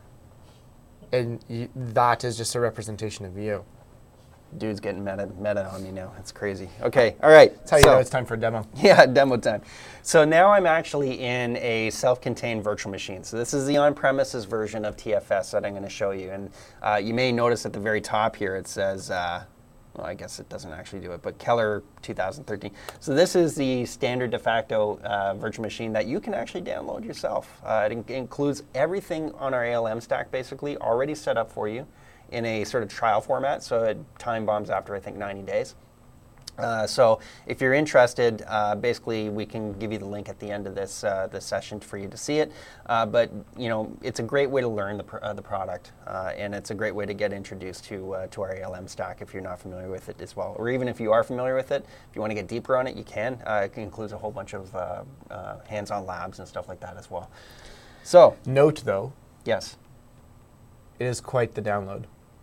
And you, that is just a representation of you. Dude's getting meta, meta on me now. It's crazy. Okay, all right. That's how you so, know it's time for a demo. Yeah, demo time. So now I'm actually in a self-contained virtual machine. So this is the on-premises version of T F S that I'm going to show you. And uh, you may notice at the very top here it says, uh, well, I guess it doesn't actually do it, but Keller two thousand thirteen. So this is the standard de facto uh, virtual machine that you can actually download yourself. Uh, it in- includes everything on our A L M stack basically already set up for you in a sort of trial format, so it time bombs after I think ninety days. Uh, so if you're interested, uh, basically we can give you the link at the end of this uh, this session for you to see it. Uh, but you know, it's a great way to learn the pr- uh, the product, uh, and it's a great way to get introduced to uh, to our A L M stack if you're not familiar with it as well, or even if you are familiar with it. If you want to get deeper on it, you can. Uh, it includes a whole bunch of uh, uh, hands-on labs and stuff like that as well. So Note though, yes, it is quite the download.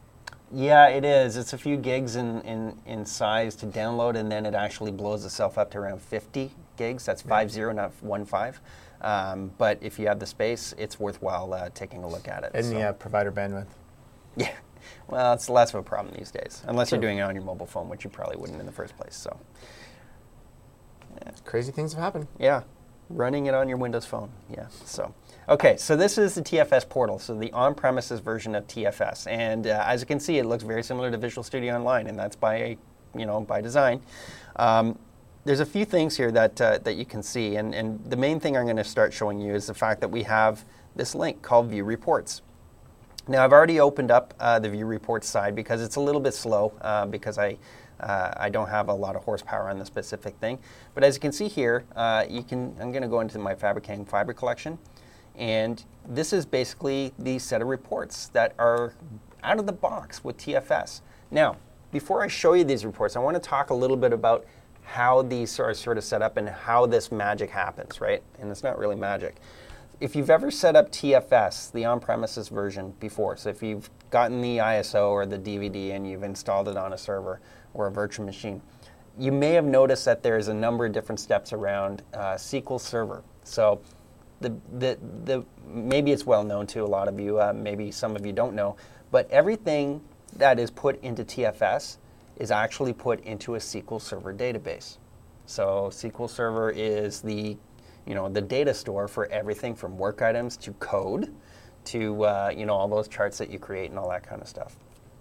Yeah, it is. It's a few gigs in, in, in size to download, and then it actually blows itself up to around fifty gigs. That's five zero, not one five. Um, but if you have the space, it's worthwhile uh, taking a look at it. And so. the uh, provider bandwidth. Yeah. Well, it's less of a problem these days, unless True. you're doing it on your mobile phone, which you probably wouldn't in the first place. So, yeah. Crazy things have happened. Yeah, running it on your Windows phone. Yeah. So, okay. So this is the T F S portal. So the on-premises version of T F S, and uh, as you can see, it looks very similar to Visual Studio Online, and that's by, you know, by design. Um, there's a few things here that uh, that you can see, and and the main thing I'm going to start showing you is the fact that we have this link called View Reports. Now, I've already opened up uh, the View Reports side because it's a little bit slow uh, because I uh, I don't have a lot of horsepower on the specific thing. But as you can see here, uh, you can. I'm going to go into my Fabricang fiber collection, and this is basically the set of reports that are out of the box with T F S. Now, before I show you these reports, I want to talk a little bit about how these are sort of set up and how this magic happens, right? And it's not really magic. If you've ever set up T F S, the on-premises version before, so if you've gotten the I S O or the D V D and you've installed it on a server or a virtual machine, you may have noticed that there's a number of different steps around uh, S Q L Server. So the, the, the, maybe it's well known to a lot of you, uh, maybe some of you don't know, but everything that is put into T F S is actually put into a S Q L Server database. So S Q L Server is the you know, the data store for everything from work items to code to, uh, you know, all those charts that you create and all that kind of stuff.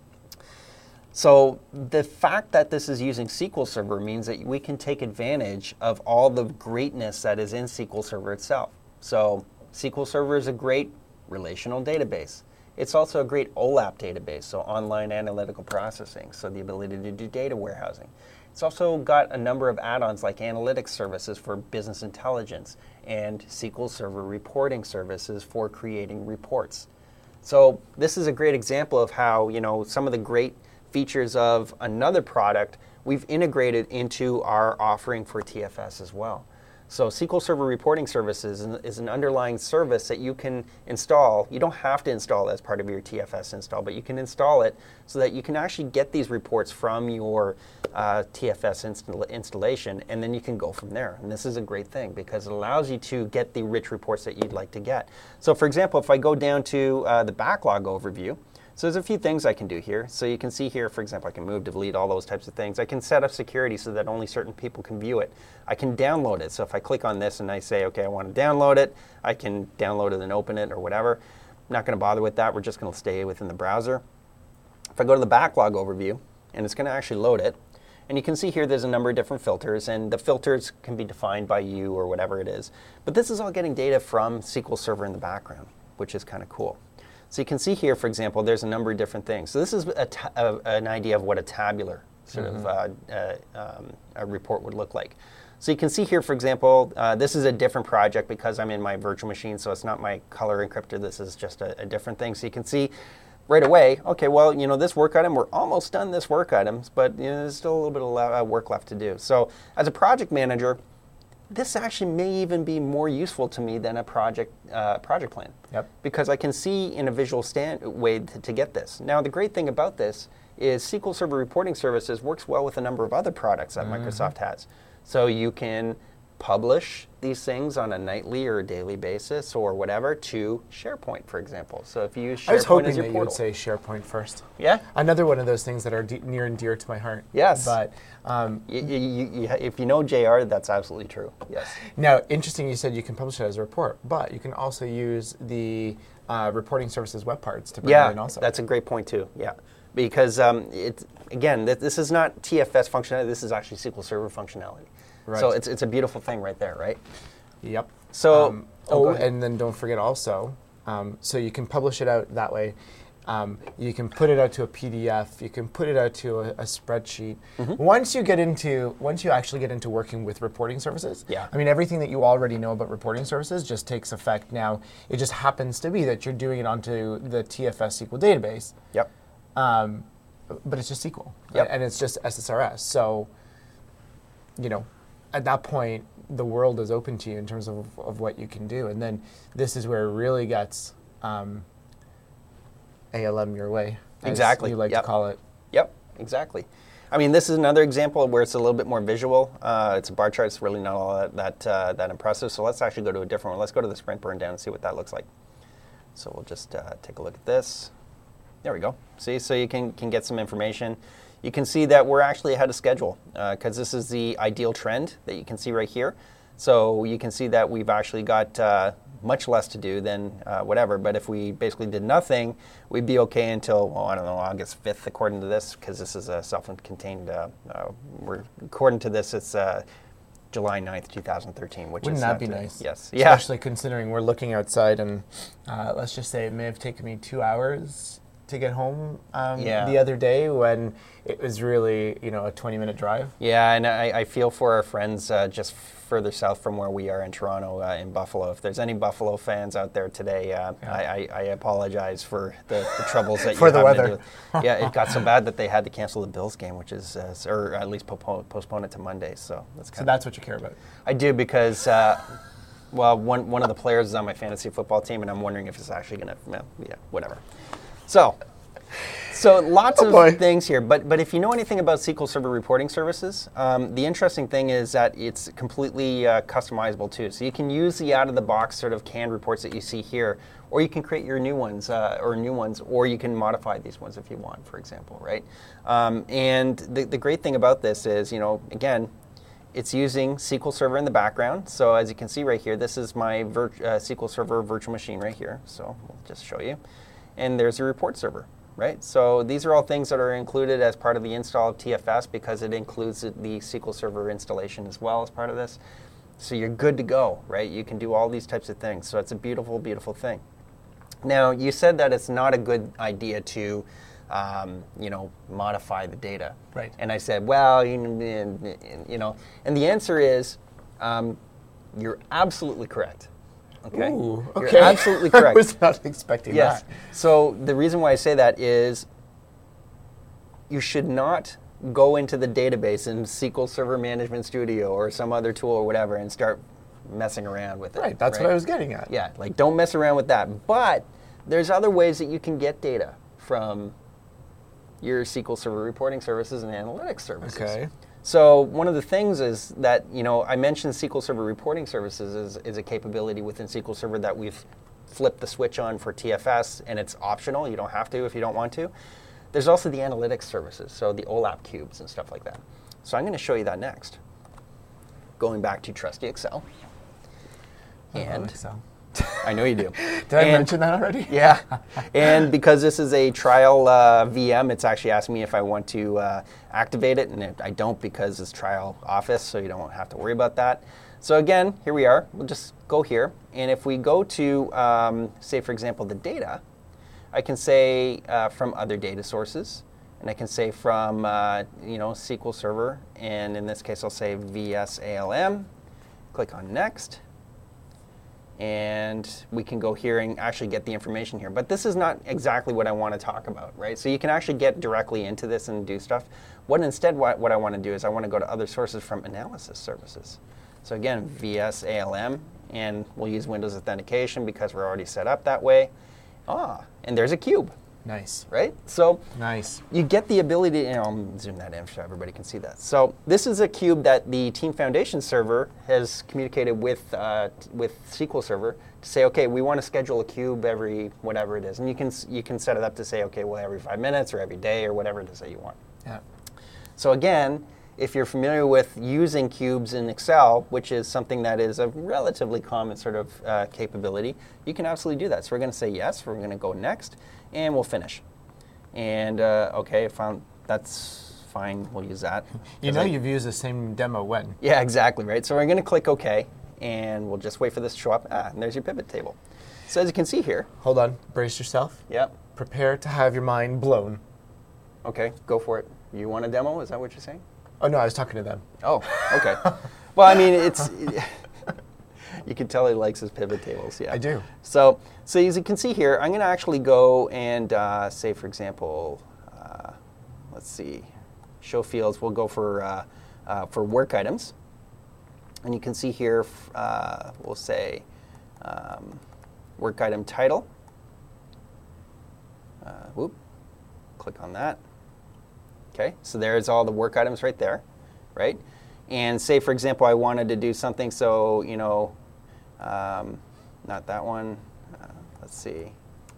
So the fact that this is using S Q L Server means that we can take advantage of all the greatness that is in S Q L Server itself. So S Q L Server is a great relational database. It's also a great O LAP database, so online analytical processing, so the ability to do data warehousing. It's also got a number of add-ons like analytics services for business intelligence and S Q L Server reporting services for creating reports. So this is a great example of how, you know, some of the great features of another product we've integrated into our offering for T F S as well. So S Q L Server Reporting Services is an underlying service that you can install. You don't have to install it as part of your T F S install, but you can install it so that you can actually get these reports from your uh, T F S install installation, and then you can go from there. And this is a great thing because it allows you to get the rich reports that you'd like to get. So for example, if I go down to uh, the backlog overview, so there's a few things I can do here. So you can see here, for example, I can move, delete, all those types of things. I can set up security so that only certain people can view it. I can download it. So if I click on this and I say, okay, I want to download it, I can download it and open it or whatever. I'm not going to bother with that. We're just going to stay within the browser. If I go to the backlog overview, and it's going to actually load it, and you can see here there's a number of different filters, and the filters can be defined by you or whatever it is. But this is all getting data from S Q L Server in the background, which is kind of cool. So you can see here, for example, there's a number of different things. So this is a ta a, an idea of what a tabular sort mm-hmm. of uh, uh, um, a report would look like. So you can see here, for example, uh, this is a different project because I'm in my virtual machine, so it's not my color encryptor. This is just a, a different thing. So you can see right away, okay, well, you know, this work item, we're almost done this work items, but you know, there's still a little bit of uh, work left to do. So as a project manager, this actually may even be more useful to me than a project uh, project plan. Yep. Because I can see in a visual stand way to, to get this. Now, the great thing about this is S Q L Server Reporting Services works well with a number of other products that mm-hmm. Microsoft has. So you can publish these things on a nightly or a daily basis or whatever to SharePoint, for example. So if you use SharePoint I was hoping as your that portal, you would say SharePoint first. Yeah. Another one of those things that are de near and dear to my heart. Yes. But um, you, you, you, if you know J R, that's absolutely true. Yes. Now, interesting, you said you can publish it as a report, but you can also use the uh, reporting services web parts to bring yeah, it in also. That's a great point too. Yeah. Because um, it, again, th this is not T F S functionality. This is actually S Q L Server functionality. Right. So it's it's a beautiful thing right there, right? Yep. So um, oh, oh and then don't forget also, um, so you can publish it out that way. Um, you can put it out to a P D F. You can put it out to a, a spreadsheet. Mm-hmm. Once you get into, once you actually get into working with reporting services, yeah. I mean everything that you already know about reporting services just takes effect now. It just happens to be that you're doing it onto the T F S S Q L database. Yep. Um, but it's just S Q L, yep. and it's just S S R S. So, you know, at that point, the world is open to you in terms of, of what you can do. And then this is where it really gets um, A L M your way. as Exactly. you like Yep. to call it. Yep, exactly. I mean, this is another example where it's a little bit more visual. Uh, it's a bar chart. It's really not all that that, uh, that impressive. So let's actually go to a different one. Let's go to the sprint burn down and see what that looks like. So we'll just uh, take a look at this. There we go. See, so you can, can get some information. You can see that we're actually ahead of schedule because uh, this is the ideal trend that you can see right here. So you can see that we've actually got uh, much less to do than uh, whatever. But if we basically did nothing, we'd be okay until, well, I don't know, August fifth, according to this, because this is a self-contained, uh, uh, we're, according to this, it's uh, July ninth, two thousand thirteen, which Wouldn't is that not be the- nice? Yes. Yeah. Especially considering we're looking outside and uh, let's just say it may have taken me two hours to get home um, Yeah. the other day when it was really, you know, a twenty minute drive. Yeah, and I, I feel for our friends uh, just further south from where we are in Toronto, uh, in Buffalo. If there's any Buffalo fans out there today, uh, Yeah. I, I, I apologize for the, the troubles that For you're the having to weather. deal with. Yeah, it got so bad that they had to cancel the Bills game, which is, uh, or at least postpone, postpone it to Monday. So that's So kind of. that's what you care about. I do because, uh, well, one one of the players is on my fantasy football team, and I'm wondering if it's actually going to, well, yeah, whatever. So. So lots Oh of boy. things here, but but if you know anything about S Q L Server reporting services, um, the interesting thing is that it's completely uh, customizable too. So you can use the out-of-the-box sort of canned reports that you see here, or you can create your new ones, uh, or new ones, or you can modify these ones if you want, for example, right? Um, and the, the great thing about this is, you know, again, it's using S Q L Server in the background. So as you can see right here, this is my vir- uh, S Q L Server virtual machine right here. So we'll just show you. And there's a report server. Right, so these are all things that are included as part of the install of T F S because it includes the S Q L Server installation as well as part of this. So you're good to go, right? You can do all these types of things. So it's a beautiful, beautiful thing. Now, you said that it's not a good idea to, um, you know, modify the data. Right. And I said, well, you you know, and the answer is, um, you're absolutely correct. Okay. Ooh, You're okay. absolutely I correct. was not expecting Yes. that. So the reason why I say that is you should not go into the database in S Q L Server Management Studio or some other tool or whatever and start messing around with it. Right, that's what I was getting at. Yeah, like don't mess around with that. But there's other ways that you can get data from your S Q L Server reporting services and analytics services. Okay. So one of the things is that, you know, I mentioned S Q L Server reporting services is, is a capability within S Q L Server that we've flipped the switch on for T F S, and it's optional. You don't have to if you don't want to. There's also the analytics services, so the OLAP cubes and stuff like that. So I'm going to show you that next. Going back to trusty Excel. I love And Excel. I know you do. Did I And- mention that already? Yeah, and because this is a trial uh, V M, it's actually asking me if I want to uh, activate it, and it, I don't because it's trial Office, so you don't have to worry about that. So again, here we are. We'll just go here, and if we go to, um, say, for example, the data, I can say uh, from other data sources, and I can say from, uh, you know, S Q L Server, and in this case, I'll say V S A L M. Click on Next. And we can go here and actually get the information here. But this is not exactly what I want to talk about, right? So you can actually get directly into this and do stuff. What instead, what, what I want to do is I want to go to other sources from analysis services. So again, V S A L M, and we'll use Windows Authentication because we're already set up that way. Ah, and there's a cube, Nice. right? So Nice. you get the ability, and I'll zoom that in so everybody can see that. So this is a cube that the Team Foundation server has communicated with uh, t- with S Q L Server to say, okay, we want to schedule a cube every whatever it is, and you can s- you can set it up to say, okay, well every five minutes or every day or whatever it is that you want. Yeah. So again, if you're familiar with using cubes in Excel, which is something that is a relatively common sort of uh, capability, you can absolutely do that. So we're going to say yes, we're going to go next, and we'll finish. And uh, okay, found that's fine. We'll use that. You 'Cause know I- you've used the same demo when? Yeah, exactly right. So we're going to click OK, and we'll just wait for this to show up. Ah, and there's your pivot table. So as you can see here, Hold on. Brace yourself. yep. Prepare to have your mind blown. Okay, go for it. You want a demo? Is that what you're saying? Oh, no, I was talking to them. Oh, okay. Well, I mean, it's you can tell he likes his pivot tables. Yeah, I do. So, so as you can see here, I'm going to actually go and uh, say, for example, uh, let's see, show fields. We'll go for uh, uh, for work items, and you can see here, f- uh, we'll say um, work item title. Uh, whoop. click on that. Okay, so there's all the work items right there, right? And say, for example, I wanted to do something, so, you know, um, not that one. Uh, let's see.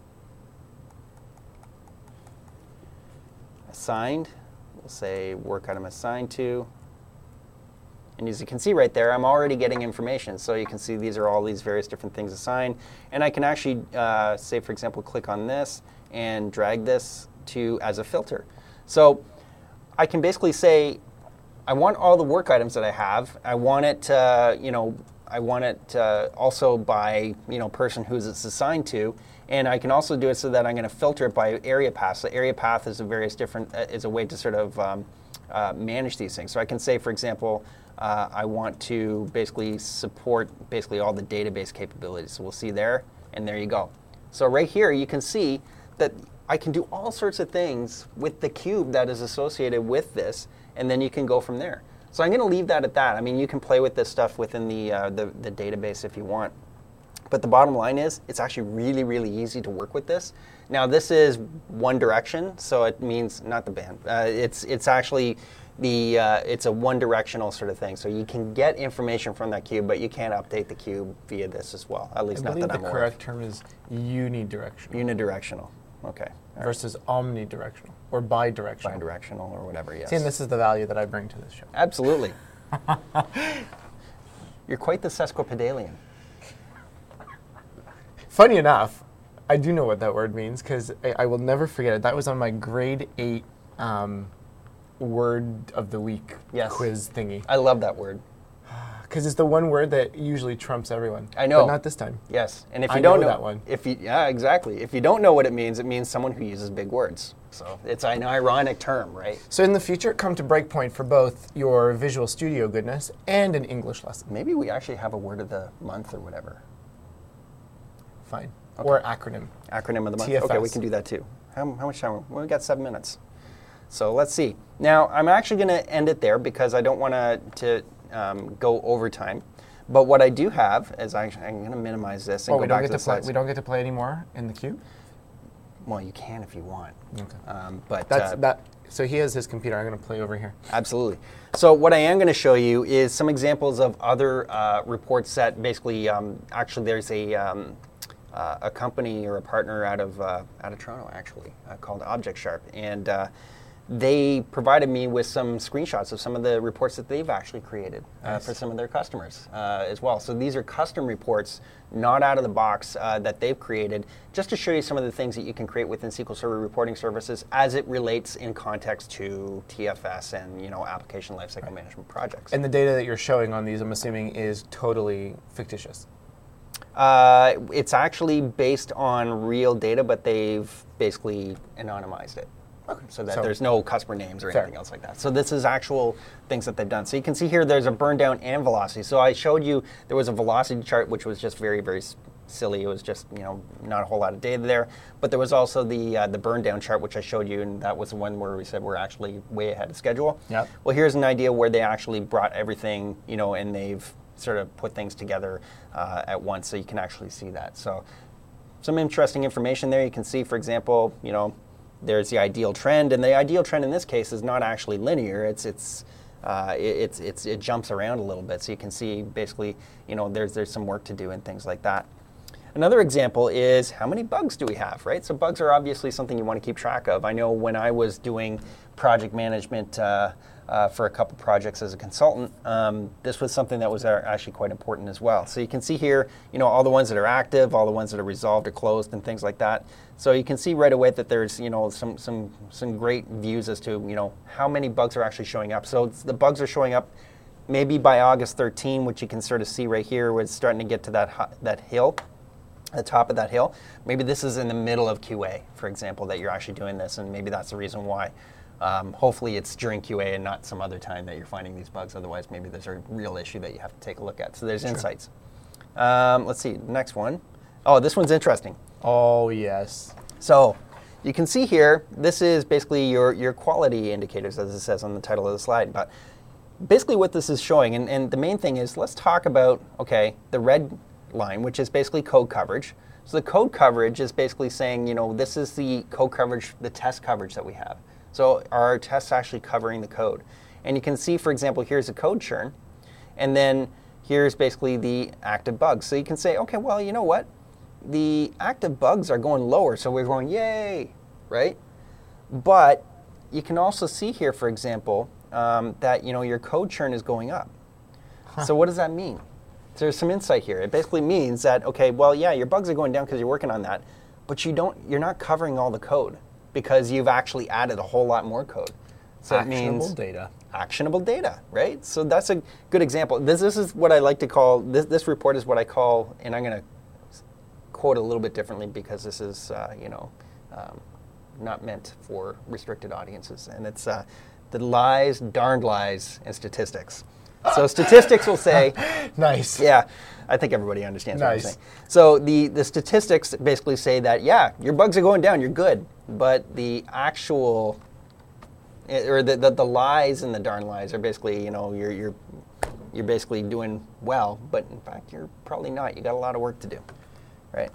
Assigned. We'll say work item assigned to. And as you can see right there, I'm already getting information. So you can see these are all these various different things assigned. And I can actually, uh, say, for example, click on this and drag this to as a filter. So I can basically say, I want all the work items that I have. I want it, uh, you know, I want it uh, also by, you know, person who it's assigned to. And I can also do it so that I'm going to filter it by area path. So area path is a various different, uh, is a way to sort of um, uh, manage these things. So I can say, for example, uh, I want to basically support basically all the database capabilities. So we'll see there, and there you go. So right here, you can see that I can do all sorts of things with the cube that is associated with this, and then you can go from there. So I'm going to leave that at that. I mean, you can play with this stuff within the, uh, the, the database if you want. But the bottom line is, it's actually really, really easy to work with this. Now, this is one direction, so it means, not the band, uh, it's, it's actually the, uh, it's a one-directional sort of thing. So you can get information from that cube, but you can't update the cube via this as well, at least I not that I'm believe the aware of. correct term is unidirectional. Unidirectional, okay. All Versus omnidirectional, or bidirectional. Bidirectional or whatever, yes. See, and this is the value that I bring to this show. Absolutely. You're quite the sesquipedalian. Funny enough, I do know what that word means because I, I will never forget it. That was on my grade eight um, word of the week Yes. quiz thingy. I love that word. Because it's the one word that usually trumps everyone. I know. But not this time. Yes, and if you I don't know know that one. if you yeah exactly, if you don't know what it means, it means someone who uses big words. So it's an ironic term, right? So in the future, come to Breakpoint for both your Visual Studio goodness and an English lesson. Maybe we actually have a word of the month or whatever. Fine. Or acronym. Acronym of the month. T F S. Okay, we can do that too. How, how much time? Well, we got seven minutes. So let's see. Now I'm actually going to end it there because I don't want to to um, go overtime. But what I do have is I, I'm going to minimize this and Oh, go we don't back get to the to play. slides. We don't get to play anymore in the cube. Well, you can if you want. Okay. Um, but That's uh, that. So he has his computer. I'm going to play over here. Absolutely. So what I am going to show you is some examples of other uh, reports that basically, um, actually, there's a um, uh, a company or a partner out of uh, out of Toronto actually uh, called ObjectSharp, and uh, they provided me with some screenshots of some of the reports that they've actually created uh, Nice. for some of their customers uh, as well. So these are custom reports, not out of the box, uh, that they've created, just to show you some of the things that you can create within S Q L Server reporting services as it relates in context to T F S and, you know, application lifecycle management projects. And the data that you're showing on these, I'm assuming, is totally fictitious. Uh, it's actually based on real data, but they've basically anonymized it. Okay. So that So- there's no customer names or Fair. anything else like that. So this is actual things that they've done. So you can see here there's a burn down and velocity. So I showed you there was a velocity chart which was just very, very s- silly. It was just, you know, not a whole lot of data there. But there was also the uh, the burn down chart which I showed you, and that was the one where we said we're actually way ahead of schedule. Yep. Well, here's an idea where they actually brought everything, you know, and they've sort of put things together uh, at once, so you can actually see that. So some interesting information there. You can see, for example, you know, there's the ideal trend, and the ideal trend in this case is not actually linear. It's it's uh, it, it's it's it jumps around a little bit, so you can see basically, you know, there's there's some work to do and things like that. Another example is how many bugs do we have, right? So bugs are obviously something you want to keep track of. I know when I was doing project management uh, uh, for a couple projects as a consultant, um, this was something that was uh, actually quite important as well. So you can see here, you know, all the ones that are active, all the ones that are resolved or closed, and things like that. So you can see right away that there's, you know, some some some great views as to, you know, how many bugs are actually showing up. So it's, the bugs are showing up maybe by August thirteenth, which you can sort of see right here, where it's starting to get to that hu- that hill. The top of that hill. Maybe this is in the middle of Q A, for example, that you're actually doing this, and maybe that's the reason why. Um, hopefully it's during Q A and not some other time that you're finding these bugs. Otherwise, maybe there's a real issue that you have to take a look at. So there's Sure. insights. Um, let's see, next one. Oh, this one's interesting. Oh, yes. So you can see here, this is basically your, your quality indicators, as it says on the title of the slide. But basically what this is showing, and, and the main thing is, let's talk about, okay, the red line, which is basically code coverage. So the code coverage is basically saying, you know, this is the code coverage, the test coverage that we have. So are our tests actually covering the code? And you can see, for example, here's a code churn, and then here's basically the active bugs. So you can say, okay, well, you know what? The active bugs are going lower, so we're going, yay, right? But you can also see here, for example, um, that, you know, your code churn is going up. Huh. So what does that mean? So there's some insight here. It basically means that, okay, well, yeah, your bugs are going down because you're working on that, but you don't, you're not covering all the code because you've actually added a whole lot more code. So actionable it means data. Actionable data, right? So that's a good example. This, this is what I like to call, this, this report is what I call, and I'm going to quote a little bit differently because this is, uh, you know, um, not meant for restricted audiences. And it's uh, the lies, darned lies, and statistics. So statistics will say... Nice. Yeah, I think everybody understands nice. what I'm saying. So the, the statistics basically say that, yeah, your bugs are going down, you're good. But the actual, or the, the, the lies and the darn lies are basically, you know, you're, you're, you're basically doing well, but in fact, you're probably not. You got a lot of work to do, right?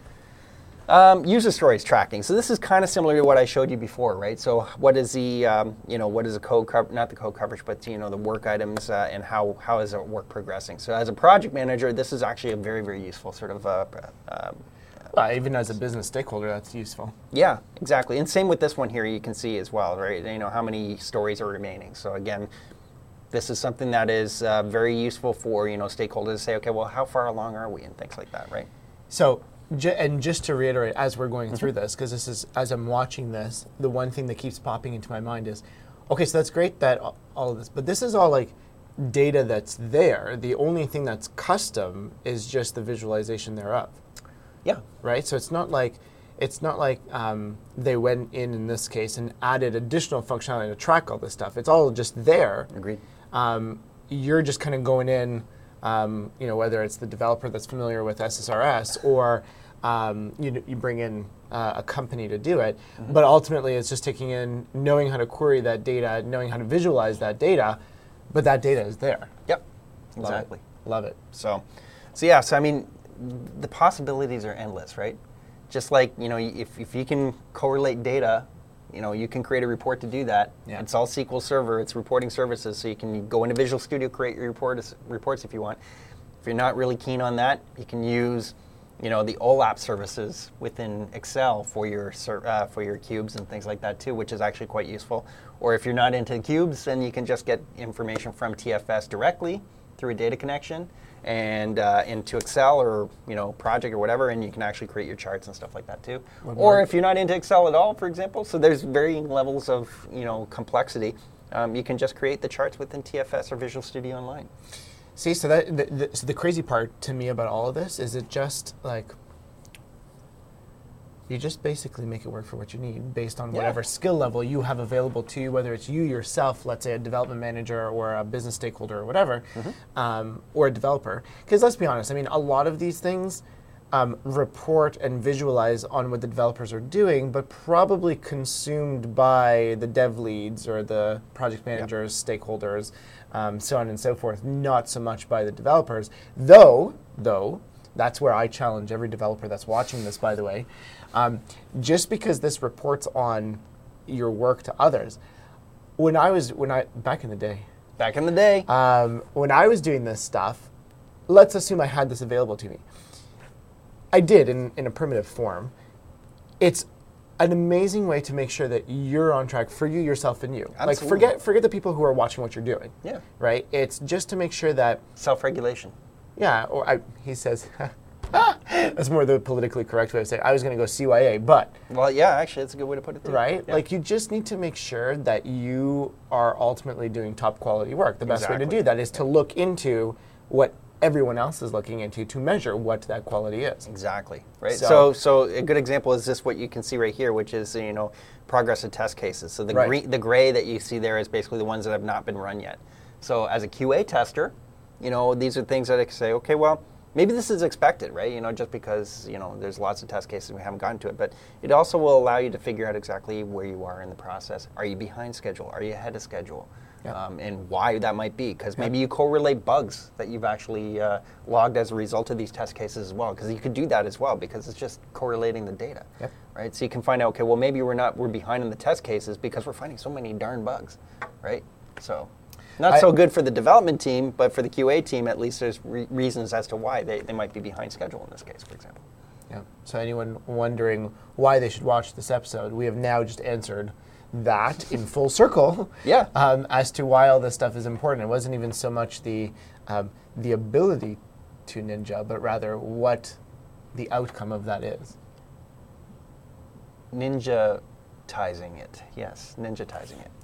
Um, user stories tracking. So this is kind of similar to what I showed you before, right? So what is the, um, you know, what is the code cover, not the code coverage, but you know, the work items uh, and how how is the work progressing? So as a project manager, this is actually a very very useful sort of. Uh, uh, well, even as a business stakeholder, that's useful. Yeah, exactly. And same with this one here, you can see as well, right? You know how many stories are remaining. So again, this is something that is uh, very useful for you know stakeholders to say, okay, well, how far along are we, and things like that, right? So. And just to reiterate, as we're going through this, because this is, as I'm watching this, the one thing that keeps popping into my mind is, okay, so that's great that all of this, but this is all like data that's there. The only thing that's custom is just the visualization thereof. Yeah. Right? So it's not like, it's not like um, they went in, in this case, and added additional functionality to track all this stuff. It's all just there. Agreed. Um, you're just kind of going in, Um, you know, whether it's the developer that's familiar with S S R S or um, you, you bring in uh, a company to do it, mm-hmm. but ultimately it's just taking in, knowing how to query that data, knowing how to visualize that data, but that data is there. Yep, Love exactly. It. Love it. So, so yeah, so I mean, the possibilities are endless, right? Just like, you know, if, if you can correlate data, you know, you can create a report to do that. Yeah. It's all S Q L Server, it's reporting services, so you can go into Visual Studio, create your report, reports if you want. If you're not really keen on that, you can use, you know, the OLAP services within Excel for your uh, for your cubes and things like that too, which is actually quite useful. Or if you're not into cubes, then you can just get information from T F S directly through a data connection and uh, into Excel or you know Project or whatever, and you can actually create your charts and stuff like that too. What or more? if you're not into Excel at all, for example, so there's varying levels of you know complexity. Um, you can just create the charts within T F S or Visual Studio Online. See, so that the, the, so the crazy part to me about all of this is it just like you just basically make it work for what you need based on Yeah. whatever skill level you have available to you, whether it's you yourself, let's say a development manager or a business stakeholder or whatever, mm-hmm. um, or a developer. Because let's be honest, I mean, a lot of these things um, report and visualize on what the developers are doing, but probably consumed by the dev leads or the project managers, yep. stakeholders, um, so on and so forth, not so much by the developers. Though, though, that's where I challenge every developer that's watching this, by the way. Um, just because this reports on your work to others, when I was, when I, back in the day. Back in the day. Um, when I was doing this stuff, let's assume I had this available to me. I did in, in a primitive form. It's an amazing way to make sure that you're on track for you, yourself, and you. Absolutely. Like forget forget the people who are watching what you're doing. Yeah. Right? It's just to make sure that... Self-regulation. Yeah, or I, he says... That's more the politically correct way of saying it. I was going to go C Y A, but... Well, yeah, actually, that's a good way to put it, too. Right? Yeah. Like, you just need to make sure that you are ultimately doing top quality work. The best Exactly. way to do that is to look into what everyone else is looking into to measure what that quality is. Exactly. Right. So, so, so a good example is this, what you can see right here, which is, you know, progress of test cases. So the, right. green, the gray that you see there is basically the ones that have not been run yet. So as a Q A tester, you know, these are things that I can say, okay, well, maybe this is expected, right? You know, just because, you know, there's lots of test cases and we haven't gotten to it. But it also will allow you to figure out exactly where you are in the process. Are you behind schedule? Are you ahead of schedule? Yeah. um, and why that might be. Because maybe you correlate bugs that you've actually uh, logged as a result of these test cases as well. Because you could do that as well, because it's just correlating the data, Yep. right? So you can find out, okay, well maybe we're not we're behind in the test cases because we're finding so many darn bugs, right? So. Not I, so good for the development team, but for the Q A team, at least there's re- reasons as to why they, they might be behind schedule in this case, for example. Yeah. So anyone wondering why they should watch this episode, we have now just answered that in full circle. Yeah. Um, as to why all this stuff is important. It wasn't even so much the um, the ability to ninja, but rather what the outcome of that is. Ninja-tizing it, yes, ninja-tizing it.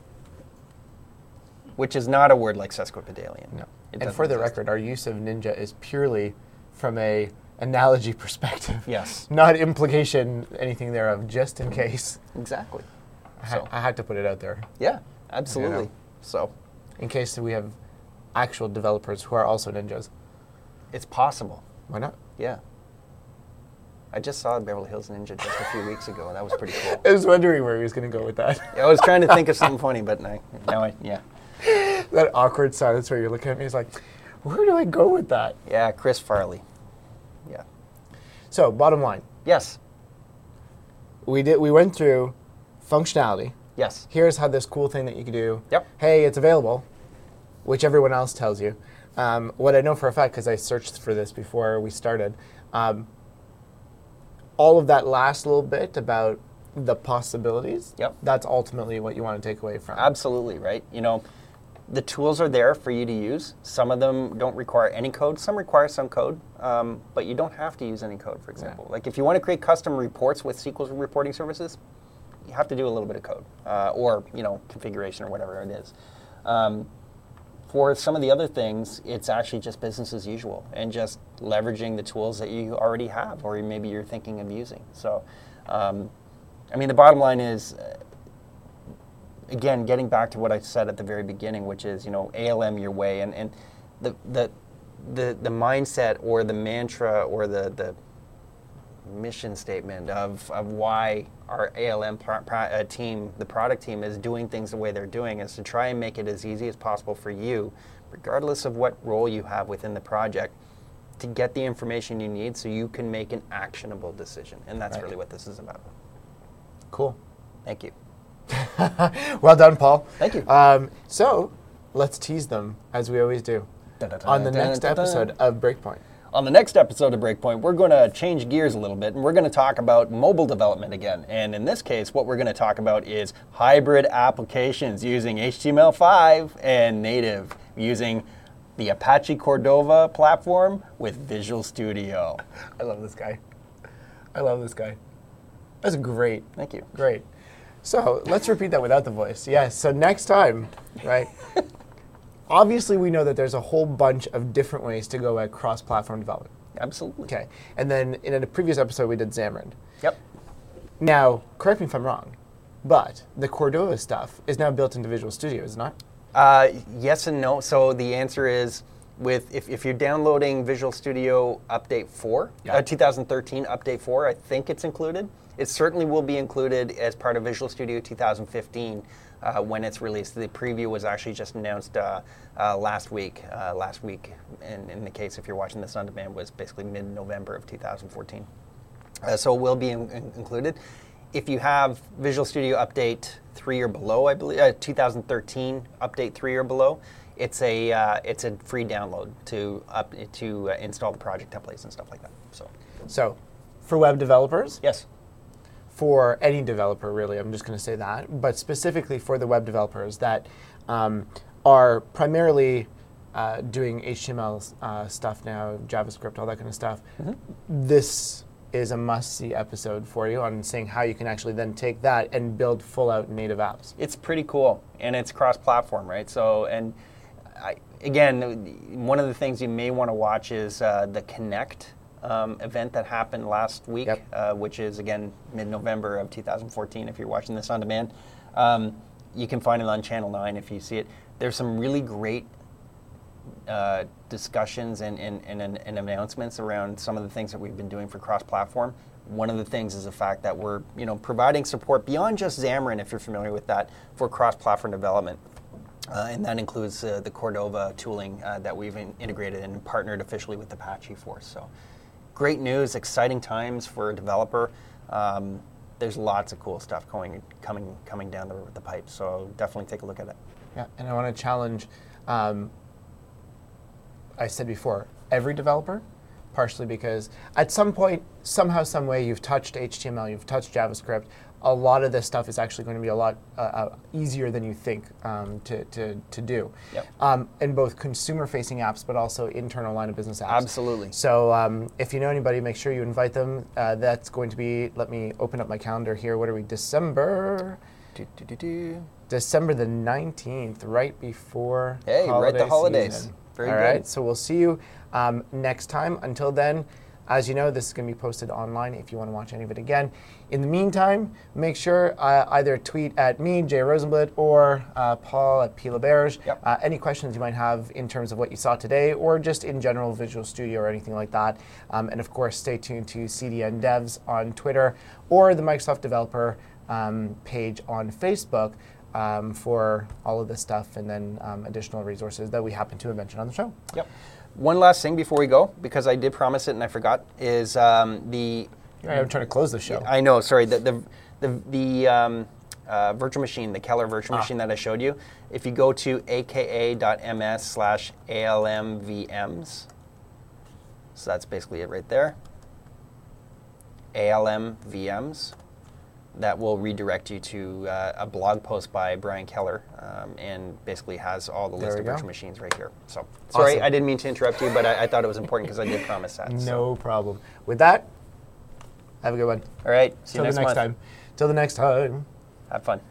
Which is not a word like sesquipedalian. No. It And for the exist. record, our use of ninja is purely from a analogy perspective. Yes. Not implication, anything thereof, just in case. Exactly. I, ha- So, I had to put it out there. yeah, absolutely. You know. So, In case we have actual developers who are also ninjas. it's possible. Why not? Yeah. I just saw Beverly Hills Ninja just a few weeks ago, and that was pretty cool. I was wondering where he was going to go with that. I was trying to think of something funny, but no, now I, yeah. That awkward silence where you're looking at me is like, where do I go with that? Yeah, Chris Farley. Yeah. So, bottom line, Yes. we did. We went through functionality. Yes. Here's how this cool thing that you can do. Yep. Hey, it's available, which everyone else tells you. Um, what I know for a fact, because I searched for this before we started, um, all of that last little bit about the possibilities, Yep. that's ultimately what you want to take away from. Absolutely, right? You know, the tools are there for you to use. Some of them don't require any code. Some require some code, um, but you don't have to use any code, for example. Like if you want to create custom reports with S Q L reporting services, you have to do a little bit of code uh, or, you know, configuration or whatever it is. Um, for some of the other things, it's actually just business as usual and just leveraging the tools that you already have or maybe you're thinking of using. So, um, I mean, the bottom line is, uh, again, getting back to what I said at the very beginning, which is, you know, A L M your way, and, and the, the the the mindset or the mantra or the the mission statement of, of why our A L M pro, pro, uh, team, the product team, is doing things the way they're doing is to try and make it as easy as possible for you, regardless of what role you have within the project, to get the information you need so you can make an actionable decision. And that's Right. really what this is about. Cool. Thank you. Well done, Paul. Thank you. Um, so, let's tease them, as we always do, on the next Dun-dun-dun-dun-dun. episode of Breakpoint. On the next episode of Breakpoint, we're going to change gears a little bit, and we're going to talk about mobile development again. And in this case, what we're going to talk about is hybrid applications using H T M L five and native, using the Apache Cordova platform with Visual Studio. I love this guy. I love this guy. That's great. Thank you. Great. So let's repeat that without the voice. Yes. So next time, right? Obviously, we know that there's a whole bunch of different ways to go at cross-platform development. Absolutely. Okay. And then in a previous episode, we did Xamarin. Yep. Now, correct me if I'm wrong, but the Cordova stuff is now built into Visual Studio, is it not? Uh, yes and no. So the answer is, with if, if you're downloading Visual Studio Update four, Yeah. uh, twenty thirteen Update four, I think it's included. It certainly will be included as part of Visual Studio two thousand fifteen uh, when it's released. The preview was actually just announced uh, uh, last week. Uh, last week, in, in the case if you're watching this on demand, was basically mid-November of two thousand fourteen. Uh, so it will be in, in, included. If you have Visual Studio Update three or below, I believe, uh, two thousand thirteen Update three or below, it's a uh, it's a free download to up to uh, install the project templates and stuff like that. So, So, for web developers, yes. for any developer, really, I'm just going to say that, but specifically for the web developers that um, are primarily uh, doing H T M L uh, stuff now, JavaScript, all that kind of stuff, Mm-hmm. this is a must-see episode for you on seeing how you can actually then take that and build full-out native apps. It's pretty cool, and it's cross-platform, right? So, and I, again, one of the things you may want to watch is uh, the Connect um, event that happened last week, Yep. uh, which is, again, mid-November of two thousand fourteen, if you're watching this on demand. Um, you can find it on Channel nine if you see it. There's some really great uh, discussions and, and, and, and announcements around some of the things that we've been doing for cross-platform. One of the things is the fact that we're, you know, providing support beyond just Xamarin, if you're familiar with that, for cross-platform development. Uh, and that includes uh, the Cordova tooling uh, that we've in- integrated and partnered officially with Apache for. So great news, exciting times for a developer. Um, there's lots of cool stuff going, coming coming down the, the pipe, so definitely take a look at it. Yeah, and I want to challenge, um, I said before, every developer, partially because at some point, somehow, some way, you've touched H T M L, you've touched JavaScript. A lot of this stuff is actually going to be a lot uh, uh, easier than you think um, to, to, to do. Yep. Um, in both consumer-facing apps, but also internal line of business apps. Absolutely. So um, if you know anybody, make sure you invite them. Uh, that's going to be, let me open up my calendar here. What are we, December? Do, do, do, do. December the nineteenth, right before Hey, right holiday the holidays. season. Very All good. right, so we'll see you um, next time. Until then, as you know, this is going to be posted online if you want to watch any of it again. In the meantime, make sure uh, either tweet at me, Jay Rosenblatt, or uh, Paul at P. LaBerge. Yep. Uh, any questions you might have in terms of what you saw today, or just in general Visual Studio or anything like that. Um, and of course, stay tuned to C D N Devs on Twitter or the Microsoft Developer um, page on Facebook um, for all of this stuff, and then um, additional resources that we happen to have mentioned on the show. Yep. One last thing before we go, because I did promise it and I forgot, is um, the... Yeah, I'm trying to close the show. I know, sorry. The the the, the um, uh, virtual machine, the Keller virtual Ah. machine that I showed you, if you go to aka.ms slash ALMVMs, so that's basically it right there, ALMVMs, that will redirect you to uh, a blog post by Brian Keller, um, and basically has all the There list we of go. virtual machines right here. So sorry, Awesome. I didn't mean to interrupt you, but I, I thought it was important because I did promise that. so. No problem. With that, have a good one. All right, see Till you next, the next month. time. Till the next time. Have fun.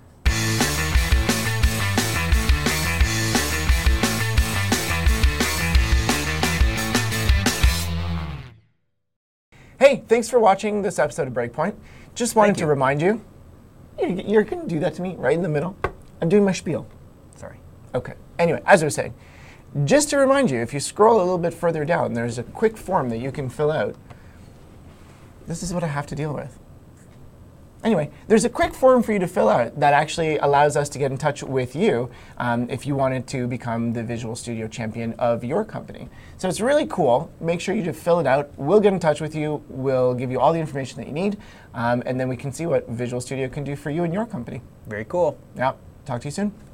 Hey, thanks for watching this episode of Breakpoint. Just wanted Thank to you. remind you, you- you're going to do that to me right in the middle. I'm doing my spiel. Sorry. Okay. Anyway, as I was saying, just to remind you, if you scroll a little bit further down, there's a quick form that you can fill out. This is what I have to deal with. Anyway, there's a quick form for you to fill out that actually allows us to get in touch with you um, if you wanted to become the Visual Studio champion of your company. So it's really cool. Make sure you fill it out. We'll get in touch with you. We'll give you all the information that you need, um, and then we can see what Visual Studio can do for you and your company. Very cool. Yeah. Talk to you soon.